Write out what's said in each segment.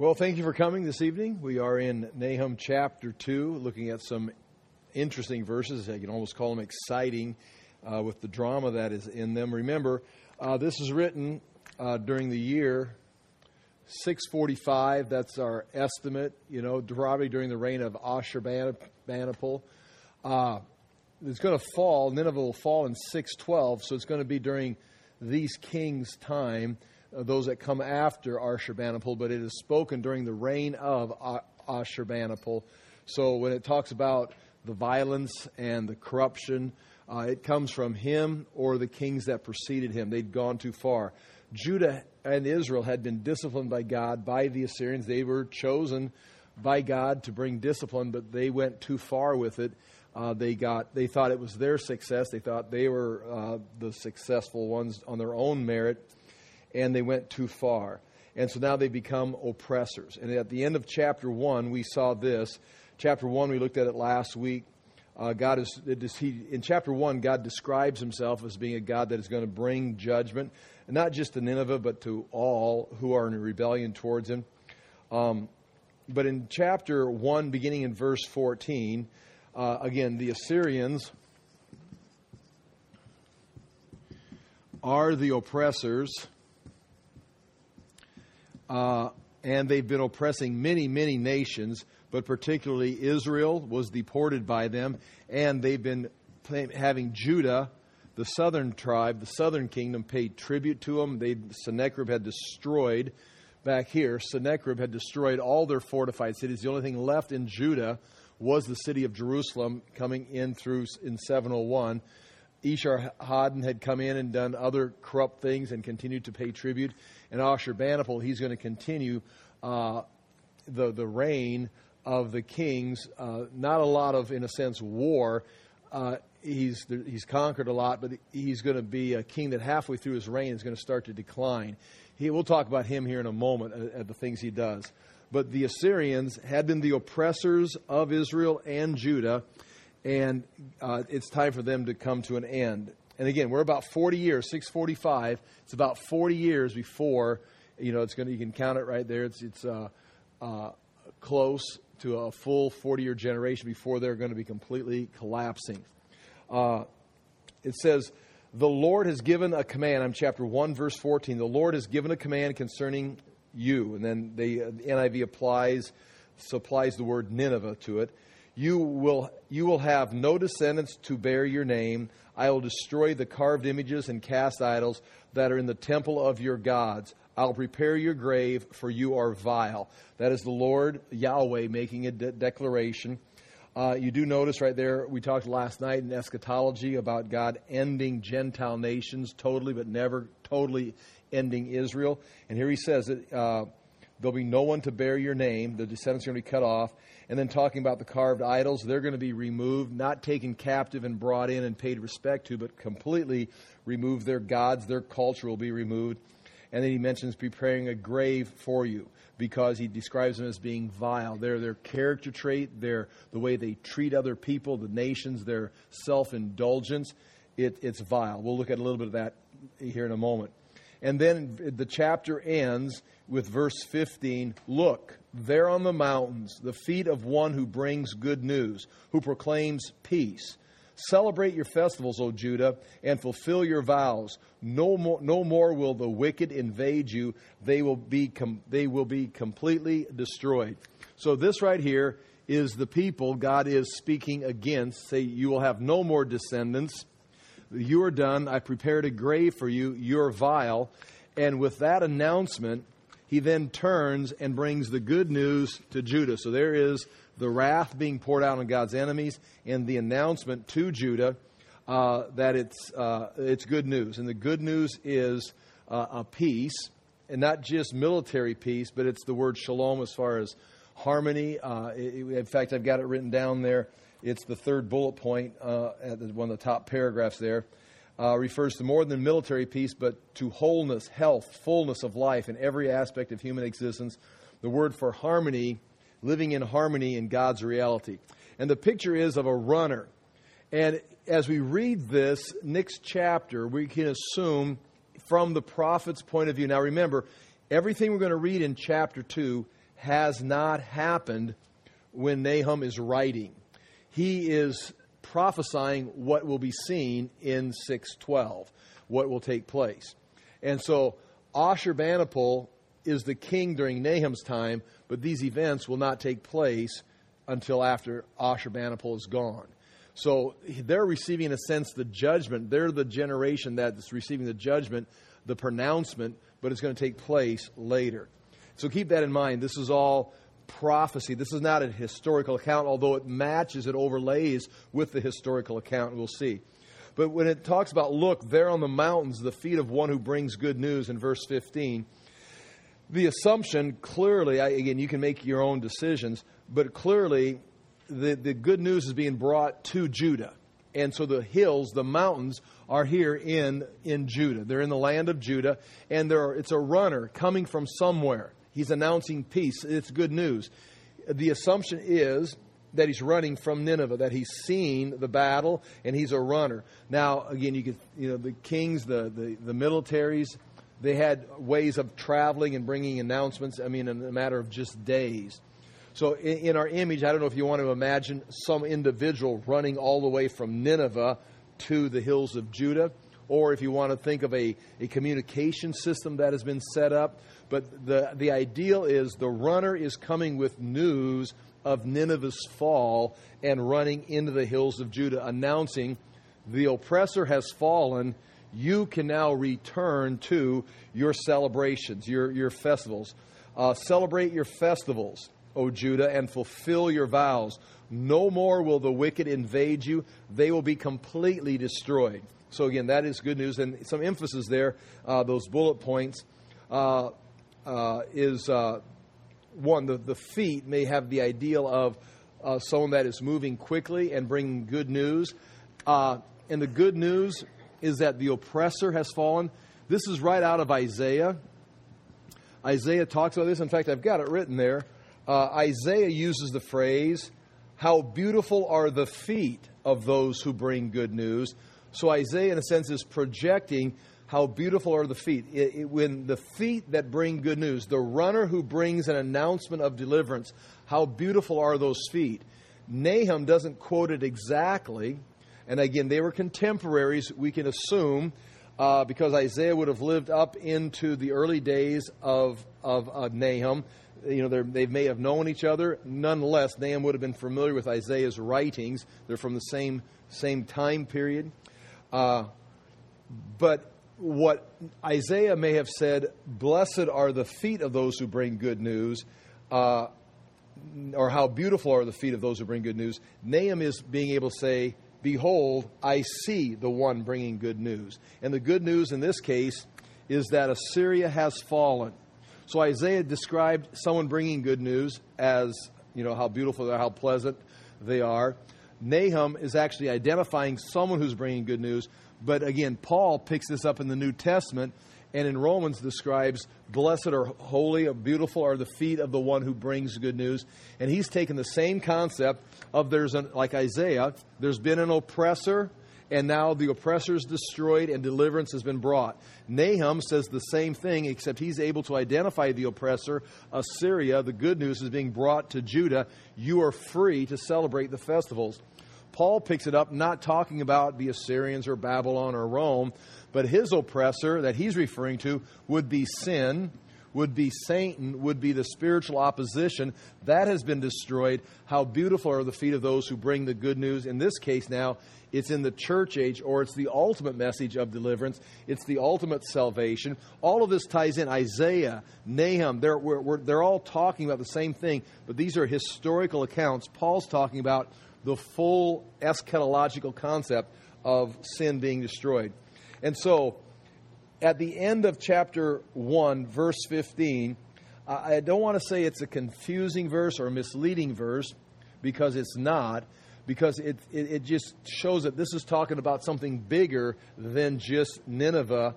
Well, thank you for coming this evening. We are in Nahum chapter 2, looking at some interesting verses. I can almost call them exciting with the drama that is in them. Remember, this is written during the year 645. That's our estimate, probably during the reign of Ashurbanipal. It's going to fall, Nineveh will fall in 612, so it's going to be during these kings' time. Those that come after Ashurbanipal, but it is spoken during the reign of Ashurbanipal. So when it talks about the violence and the corruption, it comes from him or the kings that preceded him. They'd gone too far. Judah and Israel had been disciplined by God, by the Assyrians. They were chosen by God to bring discipline, but they went too far with it. They thought it was their success. They thought they were the successful ones on their own merit. And they went too far. And so now they become oppressors. And at the end of chapter 1, we saw this. Chapter 1, we looked at it last week. In chapter 1, God describes himself as being a God that is going to bring judgment, and not just to Nineveh, but to all who are in rebellion towards him. But in chapter 1, beginning in verse 14, again, the Assyrians are the oppressors. And they've been oppressing many, many nations, but particularly Israel was deported by them. And they've been having Judah, the southern tribe, the southern kingdom, pay tribute to them. Sennacherib had destroyed, back here, Sennacherib had destroyed all their fortified cities. The only thing left in Judah was the city of Jerusalem coming in 701. Esarhaddon had come in and done other corrupt things and continued to pay tribute. And Ashurbanipal, he's going to continue the reign of the kings. Not a lot of, in a sense, war. He's conquered a lot, but he's going to be a king that halfway through his reign is going to start to decline. We'll talk about him here in a moment at the things he does. But the Assyrians had been the oppressors of Israel and Judah, and it's time for them to come to an end. And again, we're about 40 years, 645. It's about 40 years before, it's going to, you can count it right there. It's close to a full 40-year generation before they're going to be completely collapsing. It says, the Lord has given a command. I'm chapter 1, verse 14. The Lord has given a command concerning you. And then the NIV supplies the word Nineveh to it. You will have no descendants to bear your name. I will destroy the carved images and cast idols that are in the temple of your gods. I'll prepare your grave, for you are vile. That is the Lord Yahweh making a declaration. You do notice right there, we talked last night in eschatology about God ending Gentile nations totally, but never totally ending Israel. And here he says that there'll be no one to bear your name. The descendants are going to be cut off. And then talking about the carved idols, they're going to be removed, not taken captive and brought in and paid respect to, but completely removed. Their gods, their culture will be removed. And then he mentions preparing a grave for you, because he describes them as being vile. They're their character trait, the way they treat other people, the nations, their self-indulgence. It's vile. We'll look at a little bit of that here in a moment. And then the chapter ends with verse 15. Look, there on the mountains, the feet of one who brings good news, who proclaims peace. Celebrate your festivals, O Judah, and fulfill your vows. No more will the wicked invade you. They will be completely destroyed. So this right here is the people God is speaking against. Say, you will have no more descendants. You are done. I prepared a grave for you. You're vile. And with that announcement, he then turns and brings the good news to Judah. So there is the wrath being poured out on God's enemies, and the announcement to Judah that it's good news. And the good news is a peace, and not just military peace, but it's the word shalom as far as harmony. In fact, I've got it written down there. It's the third bullet point at one of the top paragraphs there. Refers to more than military peace, but to wholeness, health, fullness of life in every aspect of human existence. The word for harmony, living in harmony in God's reality. And the picture is of a runner. And as we read this next chapter, we can assume from the prophet's point of view. Now remember, everything we're going to read in chapter 2 has not happened when Nahum is writing. He is prophesying what will be seen in 6:12, what will take place. And so Ashurbanipal is the king during Nahum's time, but these events will not take place until after Ashurbanipal is gone. So they're receiving, in a sense, the judgment. They're the generation that's receiving the judgment, the pronouncement, but it's going to take place later. So keep that in mind. This is all prophecy. This is not a historical account, although it matches, it overlays with the historical account, we'll see. But when it talks about, look, there on the mountains, the feet of one who brings good news in verse 15, the assumption clearly, again, you can make your own decisions, but clearly the good news is being brought to Judah. And so the hills, the mountains, are here in Judah. They're in the land of Judah, and it's a runner coming from somewhere. He's announcing peace. It's good news. The assumption is that he's running from Nineveh, that he's seen the battle, and he's a runner. Now, again, the kings, the militaries, they had ways of traveling and bringing announcements, in a matter of just days. So in our image, I don't know if you want to imagine some individual running all the way from Nineveh to the hills of Judah, or if you want to think of a communication system that has been set up. But the ideal is the runner is coming with news of Nineveh's fall and running into the hills of Judah, announcing the oppressor has fallen. You can now return to your celebrations, your festivals. Celebrate your festivals, O Judah, and fulfill your vows. No more will the wicked invade you. They will be completely destroyed. So again, that is good news. And some emphasis there, those bullet points, is one, the feet may have the ideal of someone that is moving quickly and bringing good news. And the good news is that the oppressor has fallen. This is right out of Isaiah. Isaiah talks about this. In fact, I've got it written there. Isaiah uses the phrase, how beautiful are the feet of those who bring good news. So Isaiah, in a sense, is projecting how beautiful are the feet. When the feet that bring good news, the runner who brings an announcement of deliverance, how beautiful are those feet. Nahum doesn't quote it exactly. And again, they were contemporaries, we can assume, because Isaiah would have lived up into the early days of Nahum. They may have known each other. Nonetheless, Nahum would have been familiar with Isaiah's writings. They're from the same time period. But what Isaiah may have said, blessed are the feet of those who bring good news, or how beautiful are the feet of those who bring good news. Nahum is being able to say, behold, I see the one bringing good news. And the good news in this case is that Assyria has fallen. So Isaiah described someone bringing good news as, how beautiful they are, how pleasant they are. Nahum is actually identifying someone who's bringing good news. But again, Paul picks this up in the New Testament, and in Romans describes, blessed or holy or beautiful are the feet of the one who brings good news. And he's taken the same concept of like Isaiah, there's been an oppressor, and now the oppressor is destroyed and deliverance has been brought. Nahum says the same thing, except he's able to identify the oppressor, Assyria. The good news is being brought to Judah. You are free to celebrate the festivals. Paul picks it up, not talking about the Assyrians or Babylon or Rome, but his oppressor that he's referring to would be sin, would be Satan, would be the spiritual opposition. That has been destroyed. How beautiful are the feet of those who bring the good news. In this case now, it's in the church age, or it's the ultimate message of deliverance. It's the ultimate salvation. All of this ties in. Isaiah, Nahum, they're all talking about the same thing, but these are historical accounts. Paul's talking about the full eschatological concept of sin being destroyed. And so, at the end of chapter 1, verse 15, I don't want to say it's a confusing verse or a misleading verse, because it's not, because it just shows that this is talking about something bigger than just Nineveh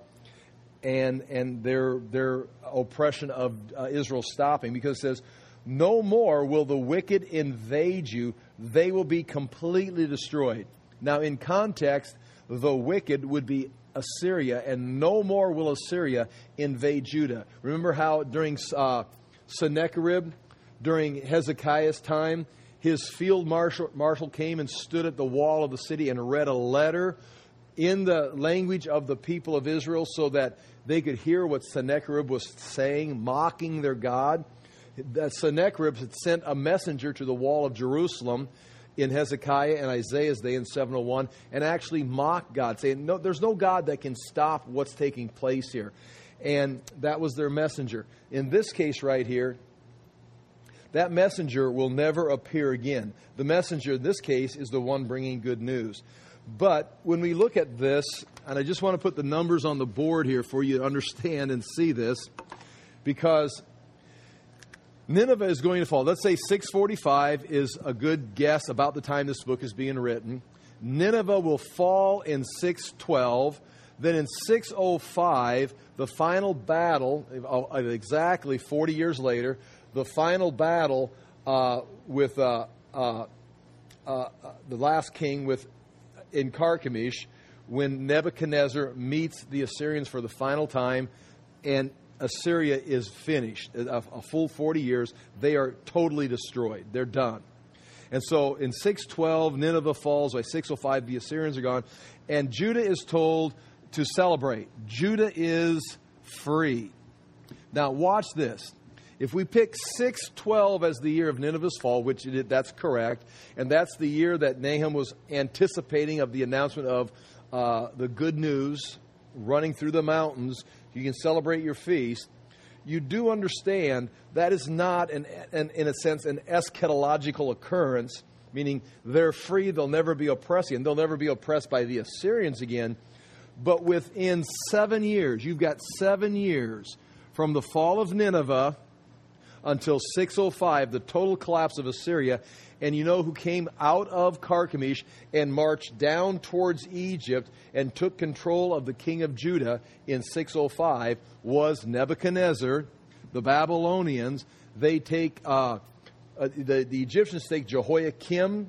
and their oppression of Israel stopping, because it says, no more will the wicked invade you. They will be completely destroyed. Now, in context, the wicked would be Assyria, and no more will Assyria invade Judah. Remember how during Sennacherib, during Hezekiah's time. His field marshal came and stood at the wall of the city and read a letter in the language of the people of Israel so that they could hear what Sennacherib was saying, mocking their God. That Sennacherib had sent a messenger to the wall of Jerusalem in Hezekiah and Isaiah's day in 701 and actually mocked God, saying, no, there's no God that can stop what's taking place here. And that was their messenger. In this case right here, that messenger will never appear again. The messenger in this case is the one bringing good news. But when we look at this, and I just want to put the numbers on the board here for you to understand and see this, because Nineveh is going to fall. Let's say 645 is a good guess about the time this book is being written. Nineveh will fall in 612. Then in 605, the final battle, exactly 40 years later, the final battle with the last king in Carchemish, when Nebuchadnezzar meets the Assyrians for the final time, and Assyria is finished. A full 40 years, they are totally destroyed. They're done. And so in 612, Nineveh falls. By 605, the Assyrians are gone. And Judah is told to celebrate. Judah is free. Now watch this. If we pick 612 as the year of Nineveh's fall, which that's correct, and that's the year that Nahum was anticipating of the announcement of the good news running through the mountains, you can celebrate your feast, you do understand that is not, in a sense, an eschatological occurrence, meaning they're free, they'll never be oppressed again, they'll never be oppressed by the Assyrians again. But within 7 years, you've got 7 years from the fall of Nineveh until 605, the total collapse of Assyria. And you know who came out of Carchemish and marched down towards Egypt and took control of the king of Judah in 605 was Nebuchadnezzar. The Babylonians, they take, the Egyptians take Jehoahaz,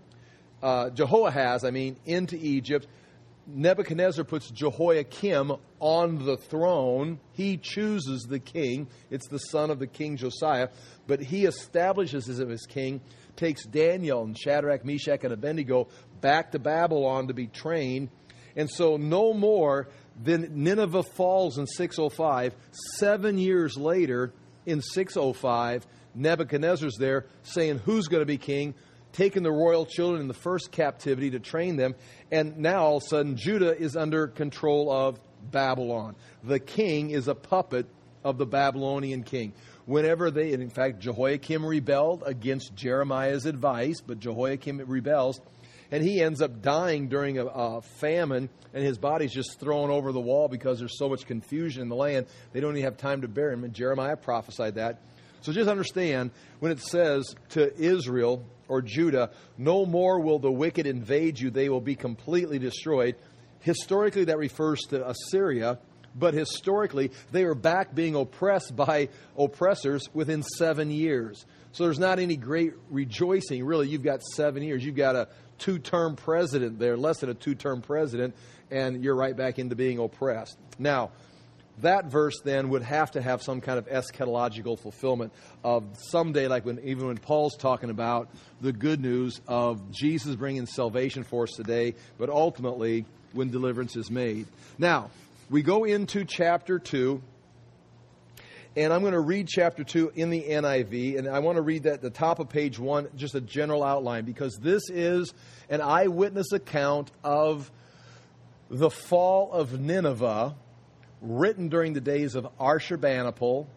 into Egypt. Nebuchadnezzar puts Jehoiakim on the throne. He chooses the king. It's the son of the king Josiah. But he establishes him as king, takes Daniel and Shadrach, Meshach, and Abednego back to Babylon to be trained. And so no more than Nineveh falls in 605. 7 years later, in 605, Nebuchadnezzar's there saying who's going to be king, taking the royal children in the first captivity to train them. And now all of a sudden, Judah is under control of Babylon. The king is a puppet of the Babylonian king. Whenever and in fact, Jehoiakim rebelled against Jeremiah's advice, but Jehoiakim rebels, and he ends up dying during a famine, and his body's just thrown over the wall because there's so much confusion in the land. They don't even have time to bury him, and Jeremiah prophesied that. So just understand, when it says to Israel or Judah, no more will the wicked invade you, they will be completely destroyed. Historically, that refers to Assyria, but historically, they are back being oppressed by oppressors within 7 years. So there's not any great rejoicing. Really, you've got 7 years. You've got a 2-term president there, less than a 2-term president, and you're right back into being oppressed. Now, that verse then would have to have some kind of eschatological fulfillment of someday, like even when Paul's talking about the good news of Jesus bringing salvation for us today, but ultimately when deliverance is made. Now, we go into chapter 2, and I'm going to read chapter 2 in the NIV, and I want to read that at the top of page 1, just a general outline, because this is an eyewitness account of the fall of Nineveh, written during the days of Ashurbanipal,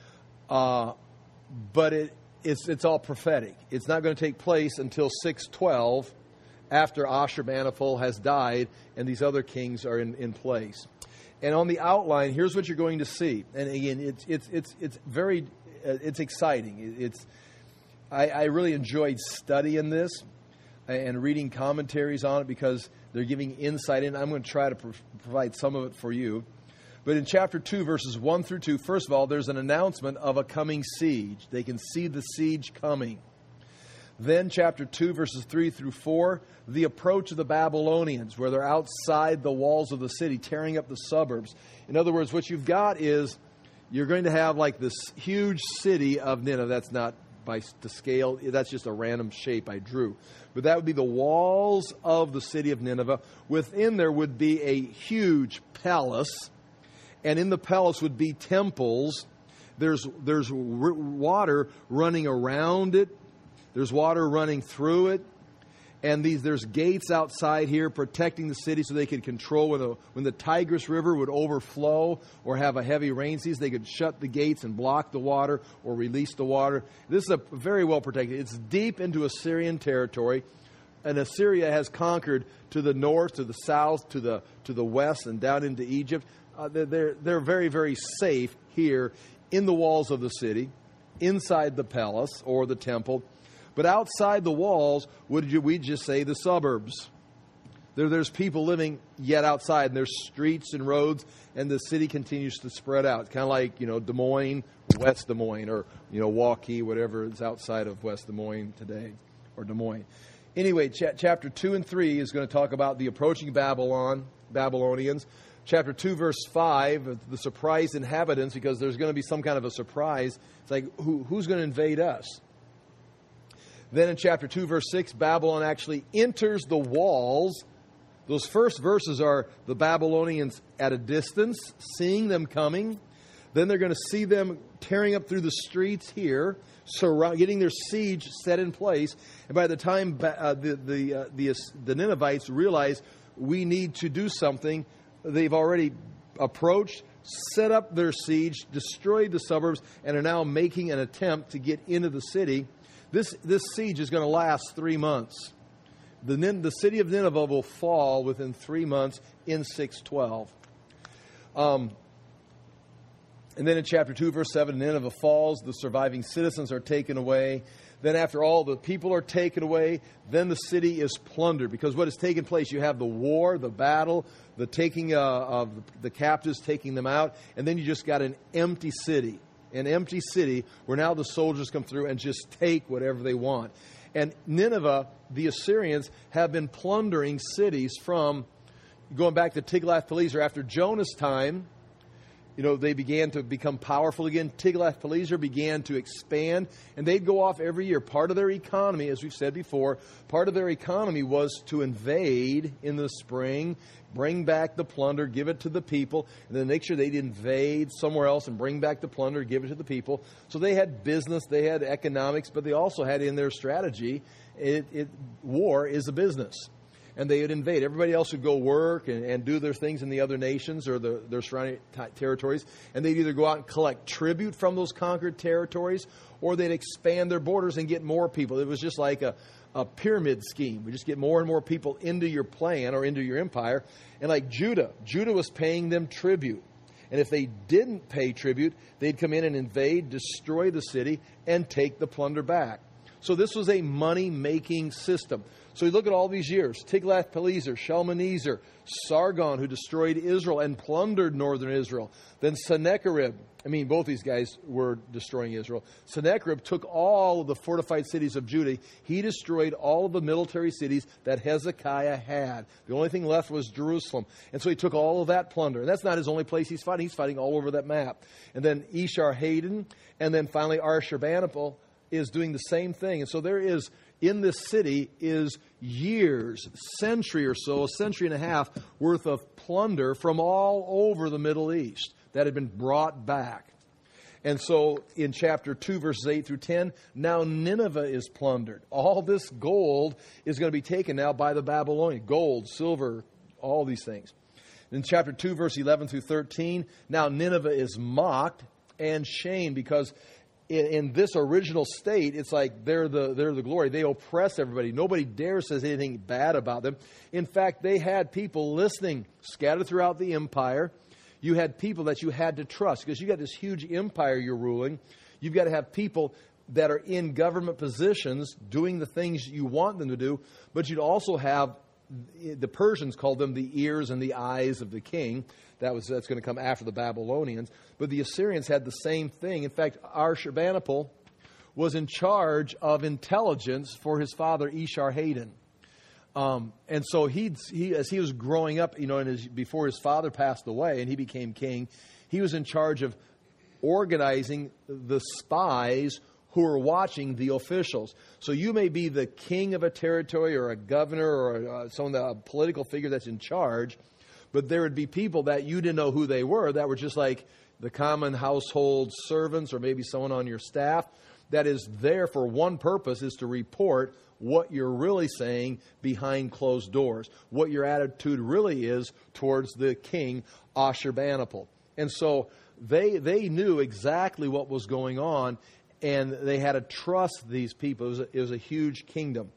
but it's all prophetic. It's not going to take place until 612, after Ashurbanipal has died and these other kings are in place. And on the outline, here's what you're going to see. And again, it's very exciting. I really enjoyed studying this and reading commentaries on it because they're giving insight in. I'm going to try to provide some of it for you. But in chapter 2, verses 1 through 2, first of all, there's an announcement of a coming siege. They can see the siege coming. Then chapter 2, verses 3 through 4, the approach of the Babylonians, where they're outside the walls of the city, tearing up the suburbs. In other words, what you've got is you're going to have like this huge city of Nineveh. That's not to scale. That's just a random shape I drew. But that would be the walls of the city of Nineveh. Within there would be a huge palace, and in the palace would be temples. There's water running around it. There's water running through it. And there's gates outside here protecting the city so they could control when the Tigris River would overflow or have a heavy rain season, they could shut the gates and block the water or release the water. This is very well protected. It's deep into Assyrian territory, and Assyria has conquered to the north, to the south, to the west, and down into Egypt. They're very, very safe here in the walls of the city, inside the palace or the temple. But outside the walls, we just say the suburbs? There's people living yet outside, and there's streets and roads, and the city continues to spread out. It's kind of like, Des Moines, West Des Moines, or, Waukee, whatever is outside of West Des Moines today, or Des Moines. Anyway, chapter 2 and 3 is going to talk about the approaching Babylonians. Chapter 2, verse 5, the surprised inhabitants, because there's going to be some kind of a surprise. It's like, who's going to invade us? Then in chapter 2, verse 6, Babylon actually enters the walls. Those first verses are the Babylonians at a distance, seeing them coming. Then they're going to see them tearing up through the streets here, getting their siege set in place. And by the time the Ninevites realize we need to do something, they've already approached, set up their siege, destroyed the suburbs, and are now making an attempt to get into the city. This siege is going to last 3 months. The city of Nineveh will fall within 3 months in 612. And then in chapter 2, verse 7, Nineveh falls. The surviving citizens are taken away. Then after all the people are taken away, then the city is plundered. Because what has taken place, you have the war, the battle, the taking of the captives, taking them out. And then you just got an empty city. An empty city where now the soldiers come through and just take whatever they want. And Nineveh, the Assyrians, have been plundering cities from, going back to Tiglath-Pileser. After Jonah's time, they began to become powerful again. Tiglath-Pileser began to expand, and they'd go off every year. Part of their economy, as we've said before, part of their economy was to invade in the spring, bring back the plunder, give it to the people, and then make sure they'd invade somewhere else and bring back the plunder, give it to the people. So they had business, they had economics, but they also had in their strategy, war is a business. And they would invade. Everybody else would go work and do their things in the other nations or their surrounding territories. And they'd either go out and collect tribute from those conquered territories, or they'd expand their borders and get more people. It was just like a pyramid scheme. We just get more and more people into your plan or into your empire. And like Judah was paying them tribute. And if they didn't pay tribute, they'd come in and invade, destroy the city, and take the plunder back. So this was a money-making system. So you look at all these years, Tiglath-Pileser, Shalmaneser, Sargon, who destroyed Israel and plundered northern Israel. Then Sennacherib, both these guys were destroying Israel. Sennacherib took all of the fortified cities of Judah. He destroyed all of the military cities that Hezekiah had. The only thing left was Jerusalem. And so he took all of that plunder. And that's not his only place he's fighting. He's fighting all over that map. And then Esarhaddon, and then finally Ashurbanipal is doing the same thing. And so there is, in this city, is years, century or so, a century and a half worth of plunder from all over the Middle East that had been brought back. And so in chapter 2, verses 8 through 10, now Nineveh is plundered. All this gold is going to be taken now by the Babylonians. Gold, silver, all these things. In chapter 2, verse 11 through 13, now Nineveh is mocked and shamed because in this original state, it's like they're the glory. They oppress everybody. Nobody dares say anything bad about them. In fact, they had people listening scattered throughout the empire. You had people that you had to trust because you got this huge empire you're ruling. You've got to have people that are in government positions doing the things you want them to do. But you'd also have, the Persians called them the ears and the eyes of the king. That's going to come after the Babylonians. But the Assyrians had the same thing. In fact, Ashurbanipal was in charge of intelligence for his father Esarhaddon. And so he as he was growing up, before his father passed away and he became king, he was in charge of organizing the spies who are watching the officials. So you may be the king of a territory or a governor or a political figure that's in charge, but there would be people that you didn't know who they were that were just like the common household servants or maybe someone on your staff that is there for one purpose, is to report what you're really saying behind closed doors, what your attitude really is towards the king, Ashurbanipal. And so they knew exactly what was going on, and they had to trust these people. It was a huge kingdom.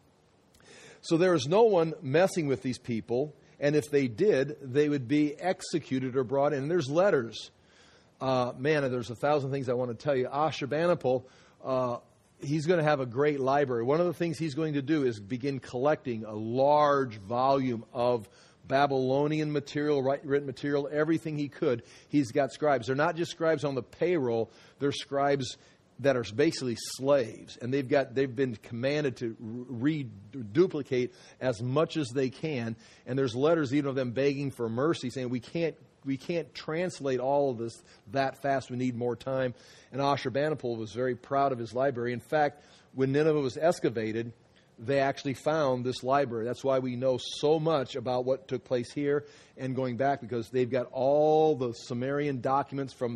So there was no one messing with these people, and if they did, they would be executed or brought in. And there's letters. There's 1,000 things I want to tell you. Ashurbanipal, he's going to have a great library. One of the things he's going to do is begin collecting a large volume of Babylonian material, written material, everything he could. He's got scribes. They're not just scribes on the payroll. They're scribes that are basically slaves, and they've been commanded to reduplicate as much as they can. And there's letters even of them begging for mercy, saying we can't translate all of this that fast. We need more time. And Ashurbanipal was very proud of his library. In fact, when Nineveh was excavated, they actually found this library. That's why we know so much about what took place here and going back, because they've got all the Sumerian documents from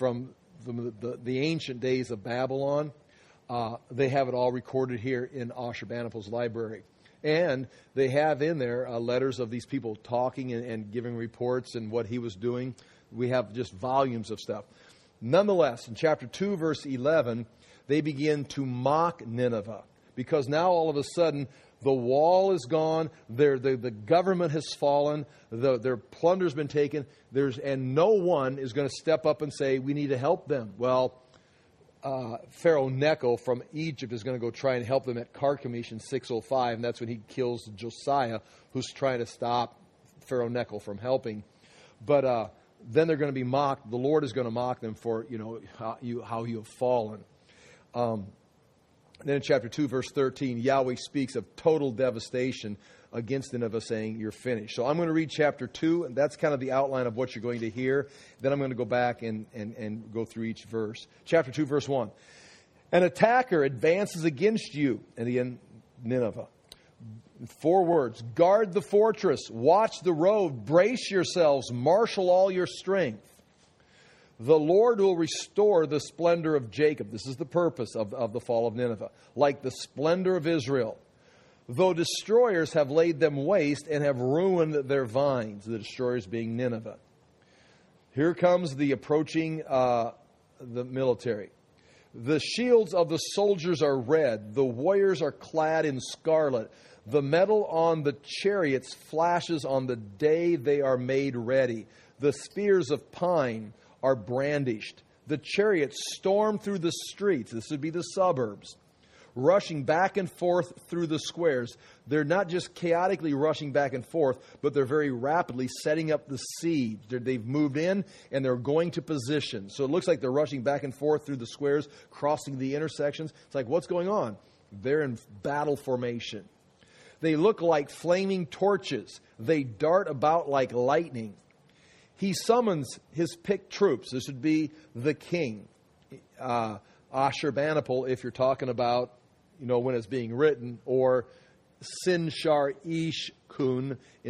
the ancient days of Babylon. They have it all recorded here in Ashurbanipal's library. And they have in there letters of these people talking and giving reports and what he was doing. We have just volumes of stuff. Nonetheless, in chapter 2, verse 11, they begin to mock Nineveh, because now all of a sudden the wall is gone, the government has fallen, their plunder's been taken, and no one is going to step up and say, we need to help them. Well, Pharaoh Necho from Egypt is going to go try and help them at Carchemish in 605, and that's when he kills Josiah, who's trying to stop Pharaoh Necho from helping. But then they're going to be mocked. The Lord is going to mock them for how you have fallen. Then in chapter 2, verse 13, Yahweh speaks of total devastation against Nineveh, saying, you're finished. So I'm going to read chapter 2, and that's kind of the outline of what you're going to hear. Then I'm going to go back and go through each verse. Chapter 2, verse 1. An attacker advances against you, and again, Nineveh. 4 words. Guard the fortress, watch the road, brace yourselves, marshal all your strength. The Lord will restore the splendor of Jacob. This is the purpose of the fall of Nineveh. Like the splendor of Israel. Though destroyers have laid them waste and have ruined their vines. The destroyers being Nineveh. Here comes the approaching the military. The shields of the soldiers are red. The warriors are clad in scarlet. The metal on the chariots flashes on the day they are made ready. The spears of pine are brandished. The chariots storm through the streets. This would be the suburbs. Rushing back and forth through the squares. They're not just chaotically rushing back and forth, but they're very rapidly setting up the siege. They've moved in and they're going to position. So it looks like they're rushing back and forth through the squares, crossing the intersections. It's like, what's going on? They're in battle formation. They look like flaming torches. They dart about like lightning. He summons his picked troops. This would be the king. Ashurbanipal, if you're talking about, when it's being written, or Sin-shar-ish-kun in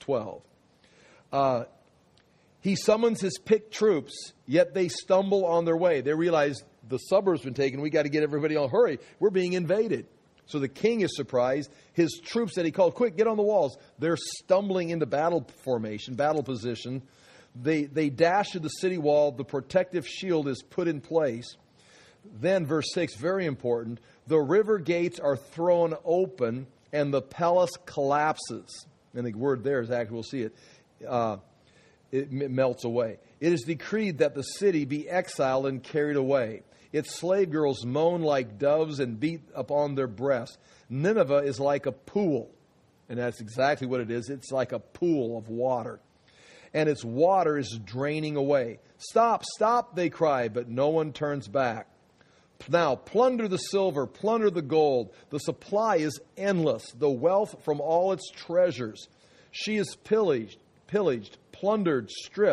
612. He summons his picked troops, yet they stumble on their way. They realize the suburbs been taken. We got to get everybody on. Hurry, we're being invaded. So the king is surprised. His troops that he called, quick, get on the walls. They're stumbling into battle formation, battle position. They dash to the city wall. The protective shield is put in place. Then, verse 6, very important. The river gates are thrown open and the palace collapses. And the word there is actually, we'll see it. It melts away. It is decreed that the city be exiled and carried away. Its slave girls moan like doves and beat upon their breasts. Nineveh is like a pool. And that's exactly what it is. It's like a pool of water. And its water is draining away. Stop, stop, they cry, but no one turns back. Now, plunder the silver, plunder the gold. The supply is endless, the wealth from all its treasures. She is pillaged, plundered, stripped.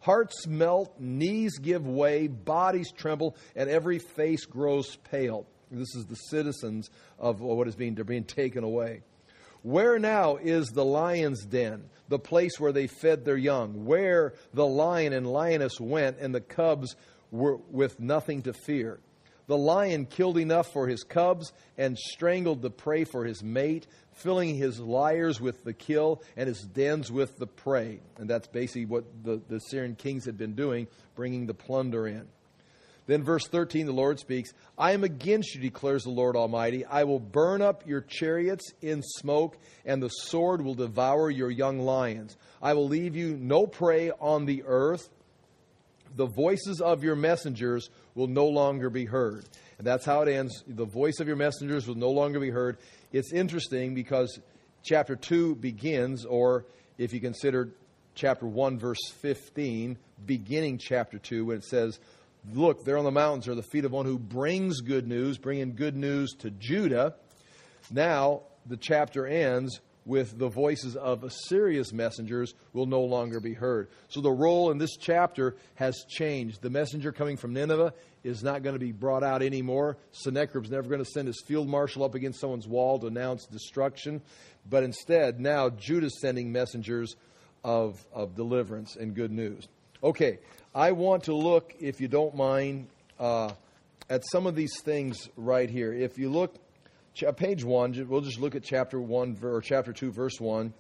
Hearts melt, knees give way, bodies tremble, and every face grows pale. This is the citizens of what is being taken away. Where now is the lion's den, the place where they fed their young, where the lion and lioness went, and the cubs were with nothing to fear? The lion killed enough for his cubs and strangled the prey for his mate, filling his lairs with the kill and his dens with the prey. And that's basically what the Assyrian kings had been doing, bringing the plunder in. Then verse 13, the Lord speaks, I am against you, declares the Lord Almighty. I will burn up your chariots in smoke, and the sword will devour your young lions. I will leave you no prey on the earth. The voices of your messengers will no longer be heard. And that's how it ends. The voice of your messengers will no longer be heard. It's interesting because chapter 2 begins, or if you consider chapter 1, verse 15, beginning chapter 2, when it says, look, there on the mountains are the feet of one who brings good news, bringing good news to Judah. Now, the chapter ends with the voices of Assyria's messengers will no longer be heard. So the role in this chapter has changed. The messenger coming from Nineveh is not going to be brought out anymore. Sennacherib's never going to send his field marshal up against someone's wall to announce destruction. But instead, now Judah's sending messengers of deliverance and good news. Okay, I want to look, if you don't mind, at some of these things right here. If you look, page 1, we'll just look at chapter 1 or chapter 2, verse 1.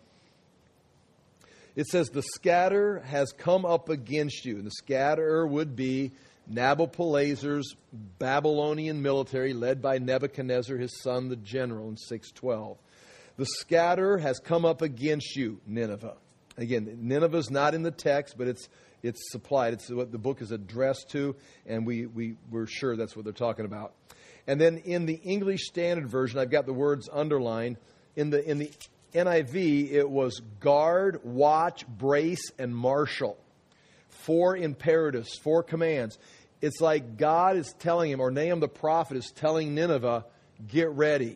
It says, the scatter has come up against you. And the scatter would be Nabopolassar's Babylonian military led by Nebuchadnezzar, his son, the general, in 612. The scatter has come up against you, Nineveh. Again, Nineveh's not in the text, but it's supplied. It's what the book is addressed to, and we're sure that's what they're talking about. And then in the English Standard Version, I've got the words underlined. In the NIV, it was guard, watch, brace, and marshal. 4 imperatives, 4 commands. It's like God is telling him, or Nahum the prophet is telling Nineveh, get ready.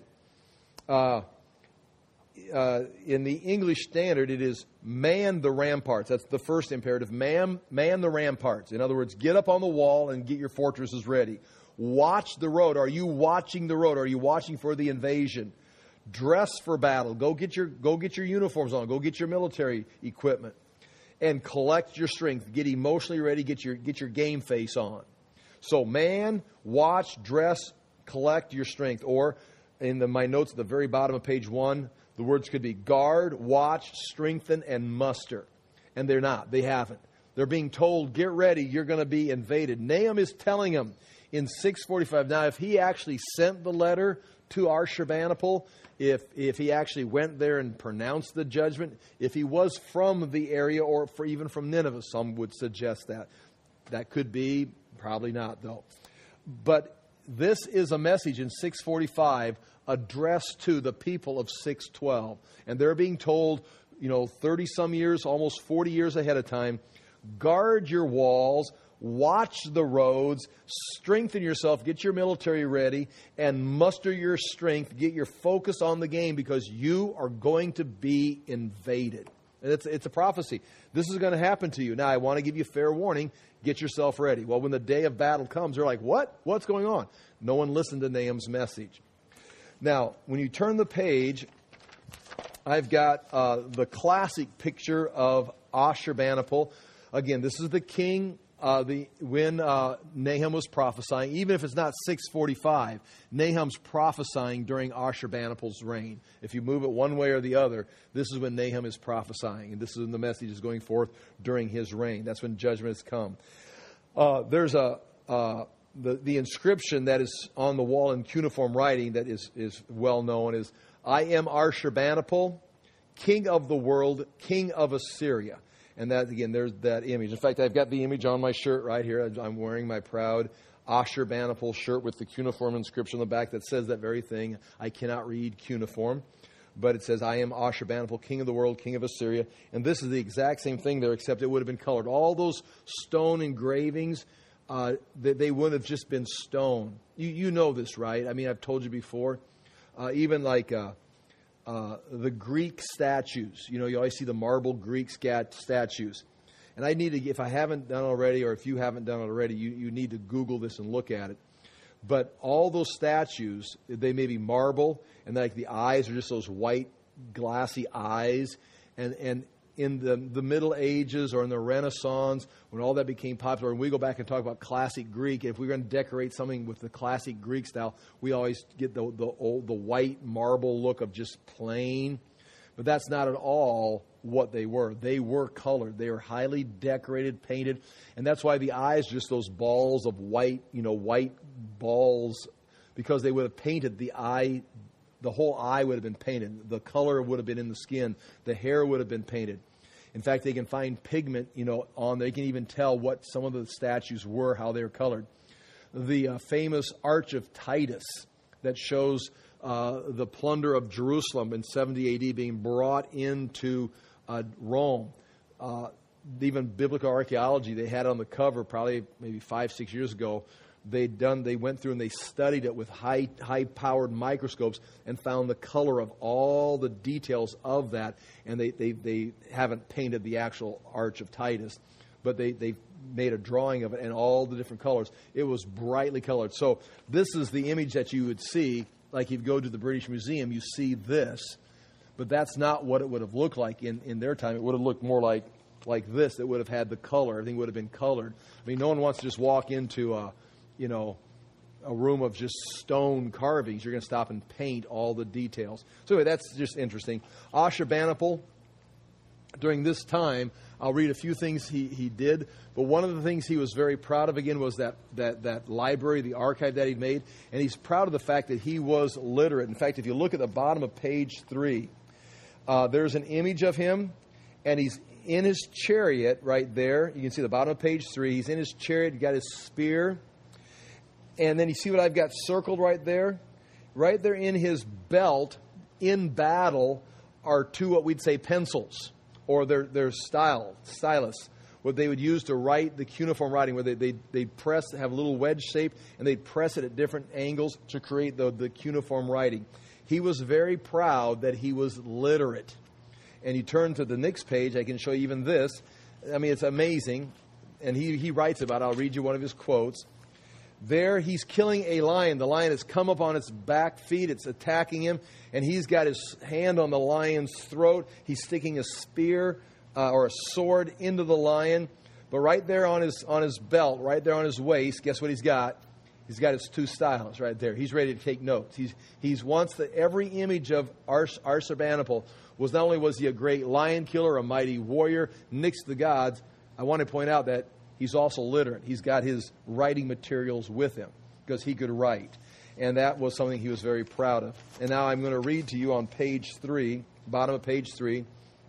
In the English Standard, it is man the ramparts. That's the first imperative. Man the ramparts. In other words, get up on the wall and get your fortresses ready. Watch the road. Are you watching the road? Are you watching for the invasion? Dress for battle. Go get your uniforms on. Go get your military equipment. And collect your strength. Get emotionally ready. Get your game face on. So man, watch, dress, collect your strength. Or in my notes at the very bottom of page 1, the words could be guard, watch, strengthen, and muster. And they're not. They haven't. They're being told, get ready, you're going to be invaded. Nahum is telling them in 645. Now, if he actually sent the letter to Ashurbanipal, if he actually went there and pronounced the judgment, if he was from the area or even from Nineveh, some would suggest that. That could be, probably not, though. But this is a message in 645 addressed to the people of 612. And they're being told, 30-some years, almost 40 years ahead of time, guard your walls, watch the roads, strengthen yourself, get your military ready, and muster your strength, get your focus on the game because you are going to be invaded. And it's a prophecy. This is going to happen to you. Now, I want to give you fair warning. Get yourself ready. Well, when the day of battle comes, they're like, what? What's going on? No one listened to Nahum's message. Now, when you turn the page, I've got the classic picture of Ashurbanipal. Again, this is the king when Nahum was prophesying. Even if it's not 645, Nahum's prophesying during Ashurbanipal's reign. If you move it one way or the other, this is when Nahum is prophesying. And this is when the message is going forth during his reign. That's when judgment has come. There's the inscription that is on the wall in cuneiform writing that is well known is, I am Ashurbanipal, king of the world, king of Assyria. And that, again, there's that image. In fact, I've got the image on my shirt right here. I'm wearing my proud Ashurbanipal shirt with the cuneiform inscription on the back that says that very thing. I cannot read cuneiform, but it says, I am Ashurbanipal, king of the world, king of Assyria. And this is the exact same thing there, except it would have been colored. All those stone engravings, they wouldn't have just been stone. You know this, right? I mean, I've told you before. Even like the Greek statues. You always see the marble Greek statues. And I need to, if I haven't done already, or if you haven't done it already, you need to Google this and look at it. But all those statues, they may be marble, and like the eyes are just those white, glassy eyes. And in the Middle Ages or in the Renaissance, when all that became popular, and we go back and talk about classic Greek, if we're going to decorate something with the classic Greek style, we always get the white marble look of just plain. But that's not at all what they were. They were colored. They were highly decorated, painted, and that's why the eyes are just those balls of white, white balls, because they would have painted the eye. The whole eye would have been painted. The color would have been in the skin. The hair would have been painted. In fact, they can find pigment, on. They can even tell what some of the statues were, how they were colored. The famous Arch of Titus that shows the plunder of Jerusalem in 70 A.D. being brought into Rome. Even biblical archaeology, they had on the cover probably maybe 5-6 years ago. They went through and they studied it with high-powered microscopes and found the color of all the details of that. And they haven't painted the actual Arch of Titus, but they made a drawing of it and all the different colors. It was brightly colored. So this is the image that you would see, like if you go to the British Museum, you see this. But that's not what it would have looked like in their time. It would have looked more like this. It would have had the color. Everything would have been colored. I mean, no one wants to just walk into a room of just stone carvings. You're going to stop and paint all the details. So anyway, that's just interesting. Ashurbanipal, during this time, I'll read a few things he did, but one of the things he was very proud of, again, was that library, the archive that he'd made, and he's proud of the fact that he was literate. In fact, if you look at the bottom of page 3, there's an image of him, and he's in his chariot right there. You can see the bottom of page 3. He's in his chariot, he's got his spear. And then you see what I've got circled right there? Right there in his belt, in battle, are 2 what we'd say pencils, or their stylus, what they would use to write the cuneiform writing, where they'd press, have a little wedge shape, and they'd press it at different angles to create the cuneiform writing. He was very proud that he was literate. And you turn to the next page, I can show you even this. I mean, it's amazing. And he writes about it. I'll read you one of his quotes. There, he's killing a lion. The lion has come up on its back feet. It's attacking him. And he's got his hand on the lion's throat. He's sticking a spear or a sword into the lion. But right there on his belt, right there on his waist, guess what he's got? He's got his 2 stylus right there. He's ready to take notes. He's wants that every image of Ashurbanipal was not only was he a great lion killer, a mighty warrior, next to the gods, I want to point out that he's also literate. He's got his writing materials with him because he could write. And that was something he was very proud of. And now I'm going to read to you on page 3, bottom of page 3.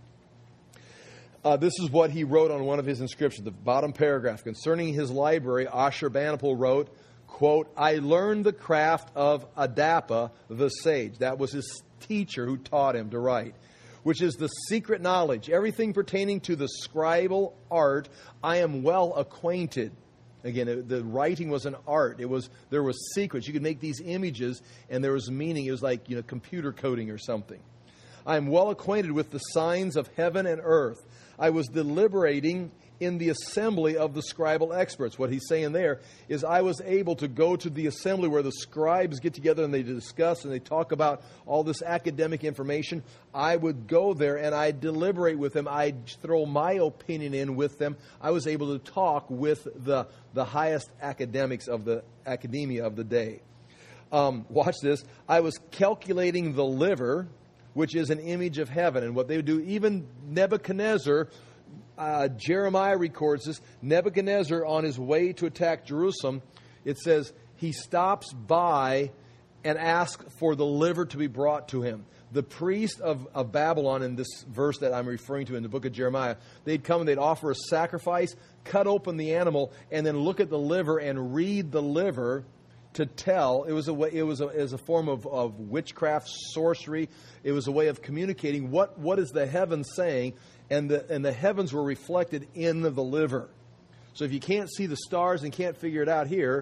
This is what he wrote on one of his inscriptions, the bottom paragraph. Concerning his library, Ashurbanipal wrote, quote, I learned the craft of Adapa the sage. That was his teacher who taught him to write, which is the secret knowledge. Everything pertaining to the scribal art, I am well acquainted. Again, the writing was an art. There was secrets. You could make these images, and there was meaning. It was like computer coding or something. I am well acquainted with the signs of heaven and earth. I was deliberating in the assembly of the scribal experts. What he's saying there is I was able to go to the assembly where the scribes get together and they discuss and they talk about all this academic information. I would go there and I'd deliberate with them. I'd throw my opinion in with them. I was able to talk with the highest academics of the academia of the day. Watch this. I was calculating the liver, which is an image of heaven. And what they would do, even Nebuchadnezzar, Jeremiah records this. Nebuchadnezzar, on his way to attack Jerusalem, it says he stops by and asks for the liver to be brought to him. The priest of Babylon, in this verse that I'm referring to in the book of Jeremiah, they'd come and they'd offer a sacrifice, cut open the animal, and then look at the liver and read the liver to tell. It was a form of witchcraft, sorcery. It was a way of communicating what is the heavens saying. And the heavens were reflected in the liver. So if you can't see the stars and can't figure it out here,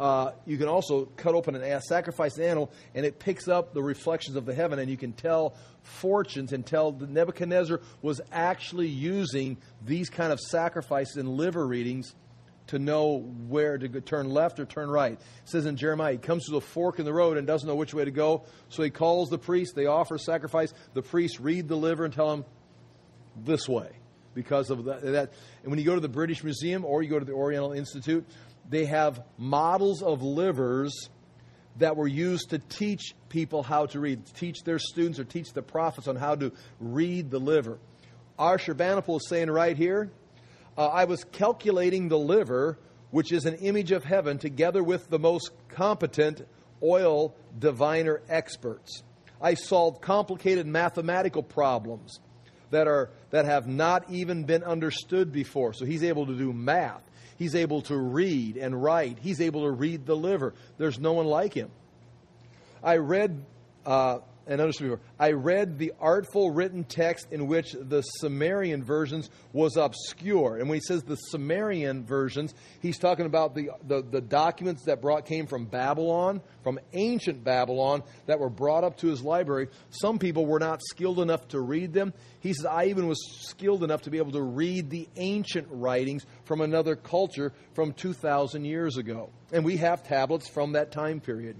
you can also cut open and sacrifice an animal, and it picks up the reflections of the heaven, and you can tell fortunes and tell that Nebuchadnezzar was actually using these kind of sacrifices and liver readings to know where to go, turn left or turn right. It says in Jeremiah, he comes to the fork in the road and doesn't know which way to go, so he calls the priest. They offer sacrifice. The priests read the liver and tell him this way because of that. And when you go to the British Museum or you go to the Oriental Institute, they have models of livers that were used to teach people how to read, teach their students or teach the prophets on how to read the liver. Ashurbanipal is saying right here, I was calculating the liver, which is an image of heaven, together with the most competent oil diviner experts. I solved complicated mathematical problems that have not even been understood before. So he's able to do math. He's able to read and write. He's able to read the liver. There's no one like him. I read the artful written text in which the Sumerian versions was obscure. And when he says the Sumerian versions, he's talking about the documents that came from Babylon, from ancient Babylon, that were brought up to his library. Some people were not skilled enough to read them. He says, I even was skilled enough to be able to read the ancient writings from another culture from 2,000 years ago. And we have tablets from that time period.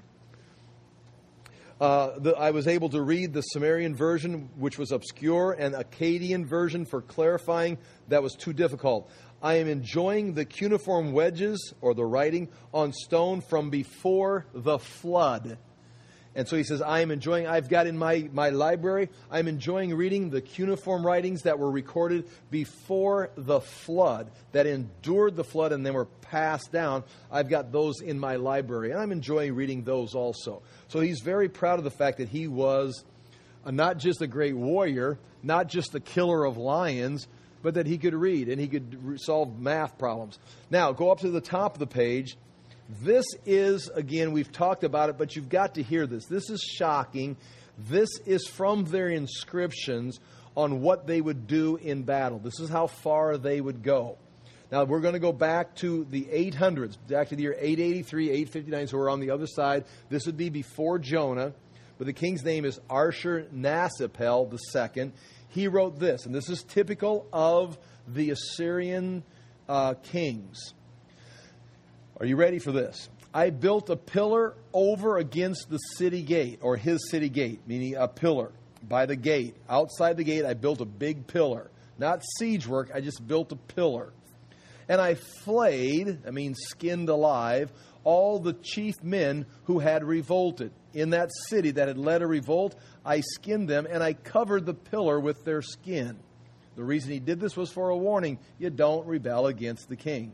I was able to read the Sumerian version, which was obscure, and Akkadian version for clarifying that was too difficult. I am enjoying the cuneiform wedges, or the writing, on stone from before the flood. And so he says, I've got in my library, I'm enjoying reading the cuneiform writings that were recorded before the flood, that endured the flood and then were passed down. I've got those in my library, and I'm enjoying reading those also. So he's very proud of the fact that he was not just a great warrior, not just a killer of lions, but that he could read and he could solve math problems. Now, go up to the top of the page. This is, again, we've talked about it, but you've got to hear this. This is shocking. This is from their inscriptions on what they would do in battle. This is how far they would go. Now, we're going to go back to the 800s, back to the year 883, 859, so we're on the other side. This would be before Jonah, but the king's name is Ashurnasirpal II. He wrote this, and this is typical of the Assyrian kings. Are you ready for this? I built a pillar over against the city gate, or his city gate, meaning a pillar by the gate. Outside the gate, I built a big pillar. Not siege work, I just built a pillar. And I flayed, that means skinned alive, all the chief men who had revolted. In that city that had led a revolt, I skinned them, and I covered the pillar with their skin. The reason he did this was for a warning. You don't rebel against the king.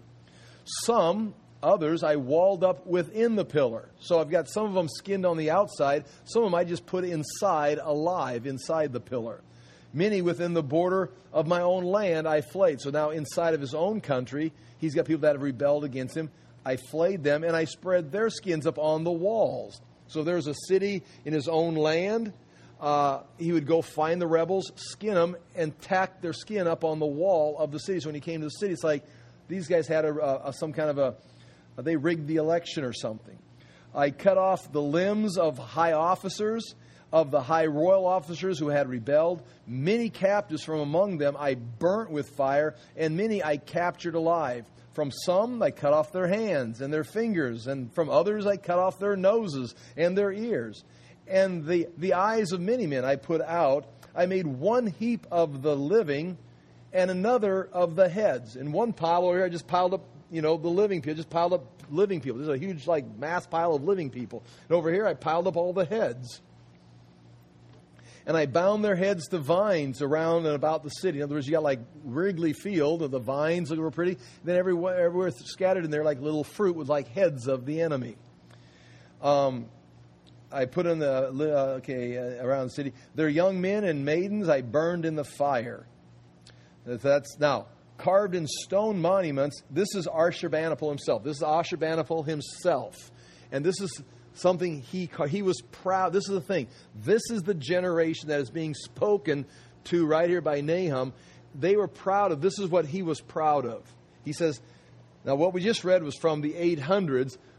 Others I walled up within the pillar. So I've got some of them skinned on the outside. Some of them I just put inside, alive, inside the pillar. Many within the border of my own land I flayed. So now inside of his own country, he's got people that have rebelled against him. I flayed them, and I spread their skins up on the walls. So there's a city in his own land. He would go find the rebels, skin them, and tack their skin up on the wall of the city. So when he came to the city, it's like these guys had some kind of they rigged the election or something. I cut off the limbs of high officers, of the high royal officers who had rebelled. Many captives from among them I burnt with fire, and many I captured alive. From some I cut off their hands and their fingers, and from others I cut off their noses and their ears. And the eyes of many men I put out. I made one heap of the living and another of the heads. In one pile over here I just piled up the living people, just piled up living people. There's a huge, mass pile of living people. And over here, I piled up all the heads. And I bound their heads to vines around and about the city. In other words, you got Wrigley Field, and the vines look real pretty. And then everywhere scattered in there, little fruit with heads of the enemy. I put in around the city. Their young men and maidens I burned in the fire. That's now. Carved in stone monuments. This is Ashurbanipal himself. This is Ashurbanipal himself. And this is something he was proud. This is the thing. This is the generation that is being spoken to right here by Nahum. They were proud of. This is what he was proud of. He says, now what we just read was from the 800s,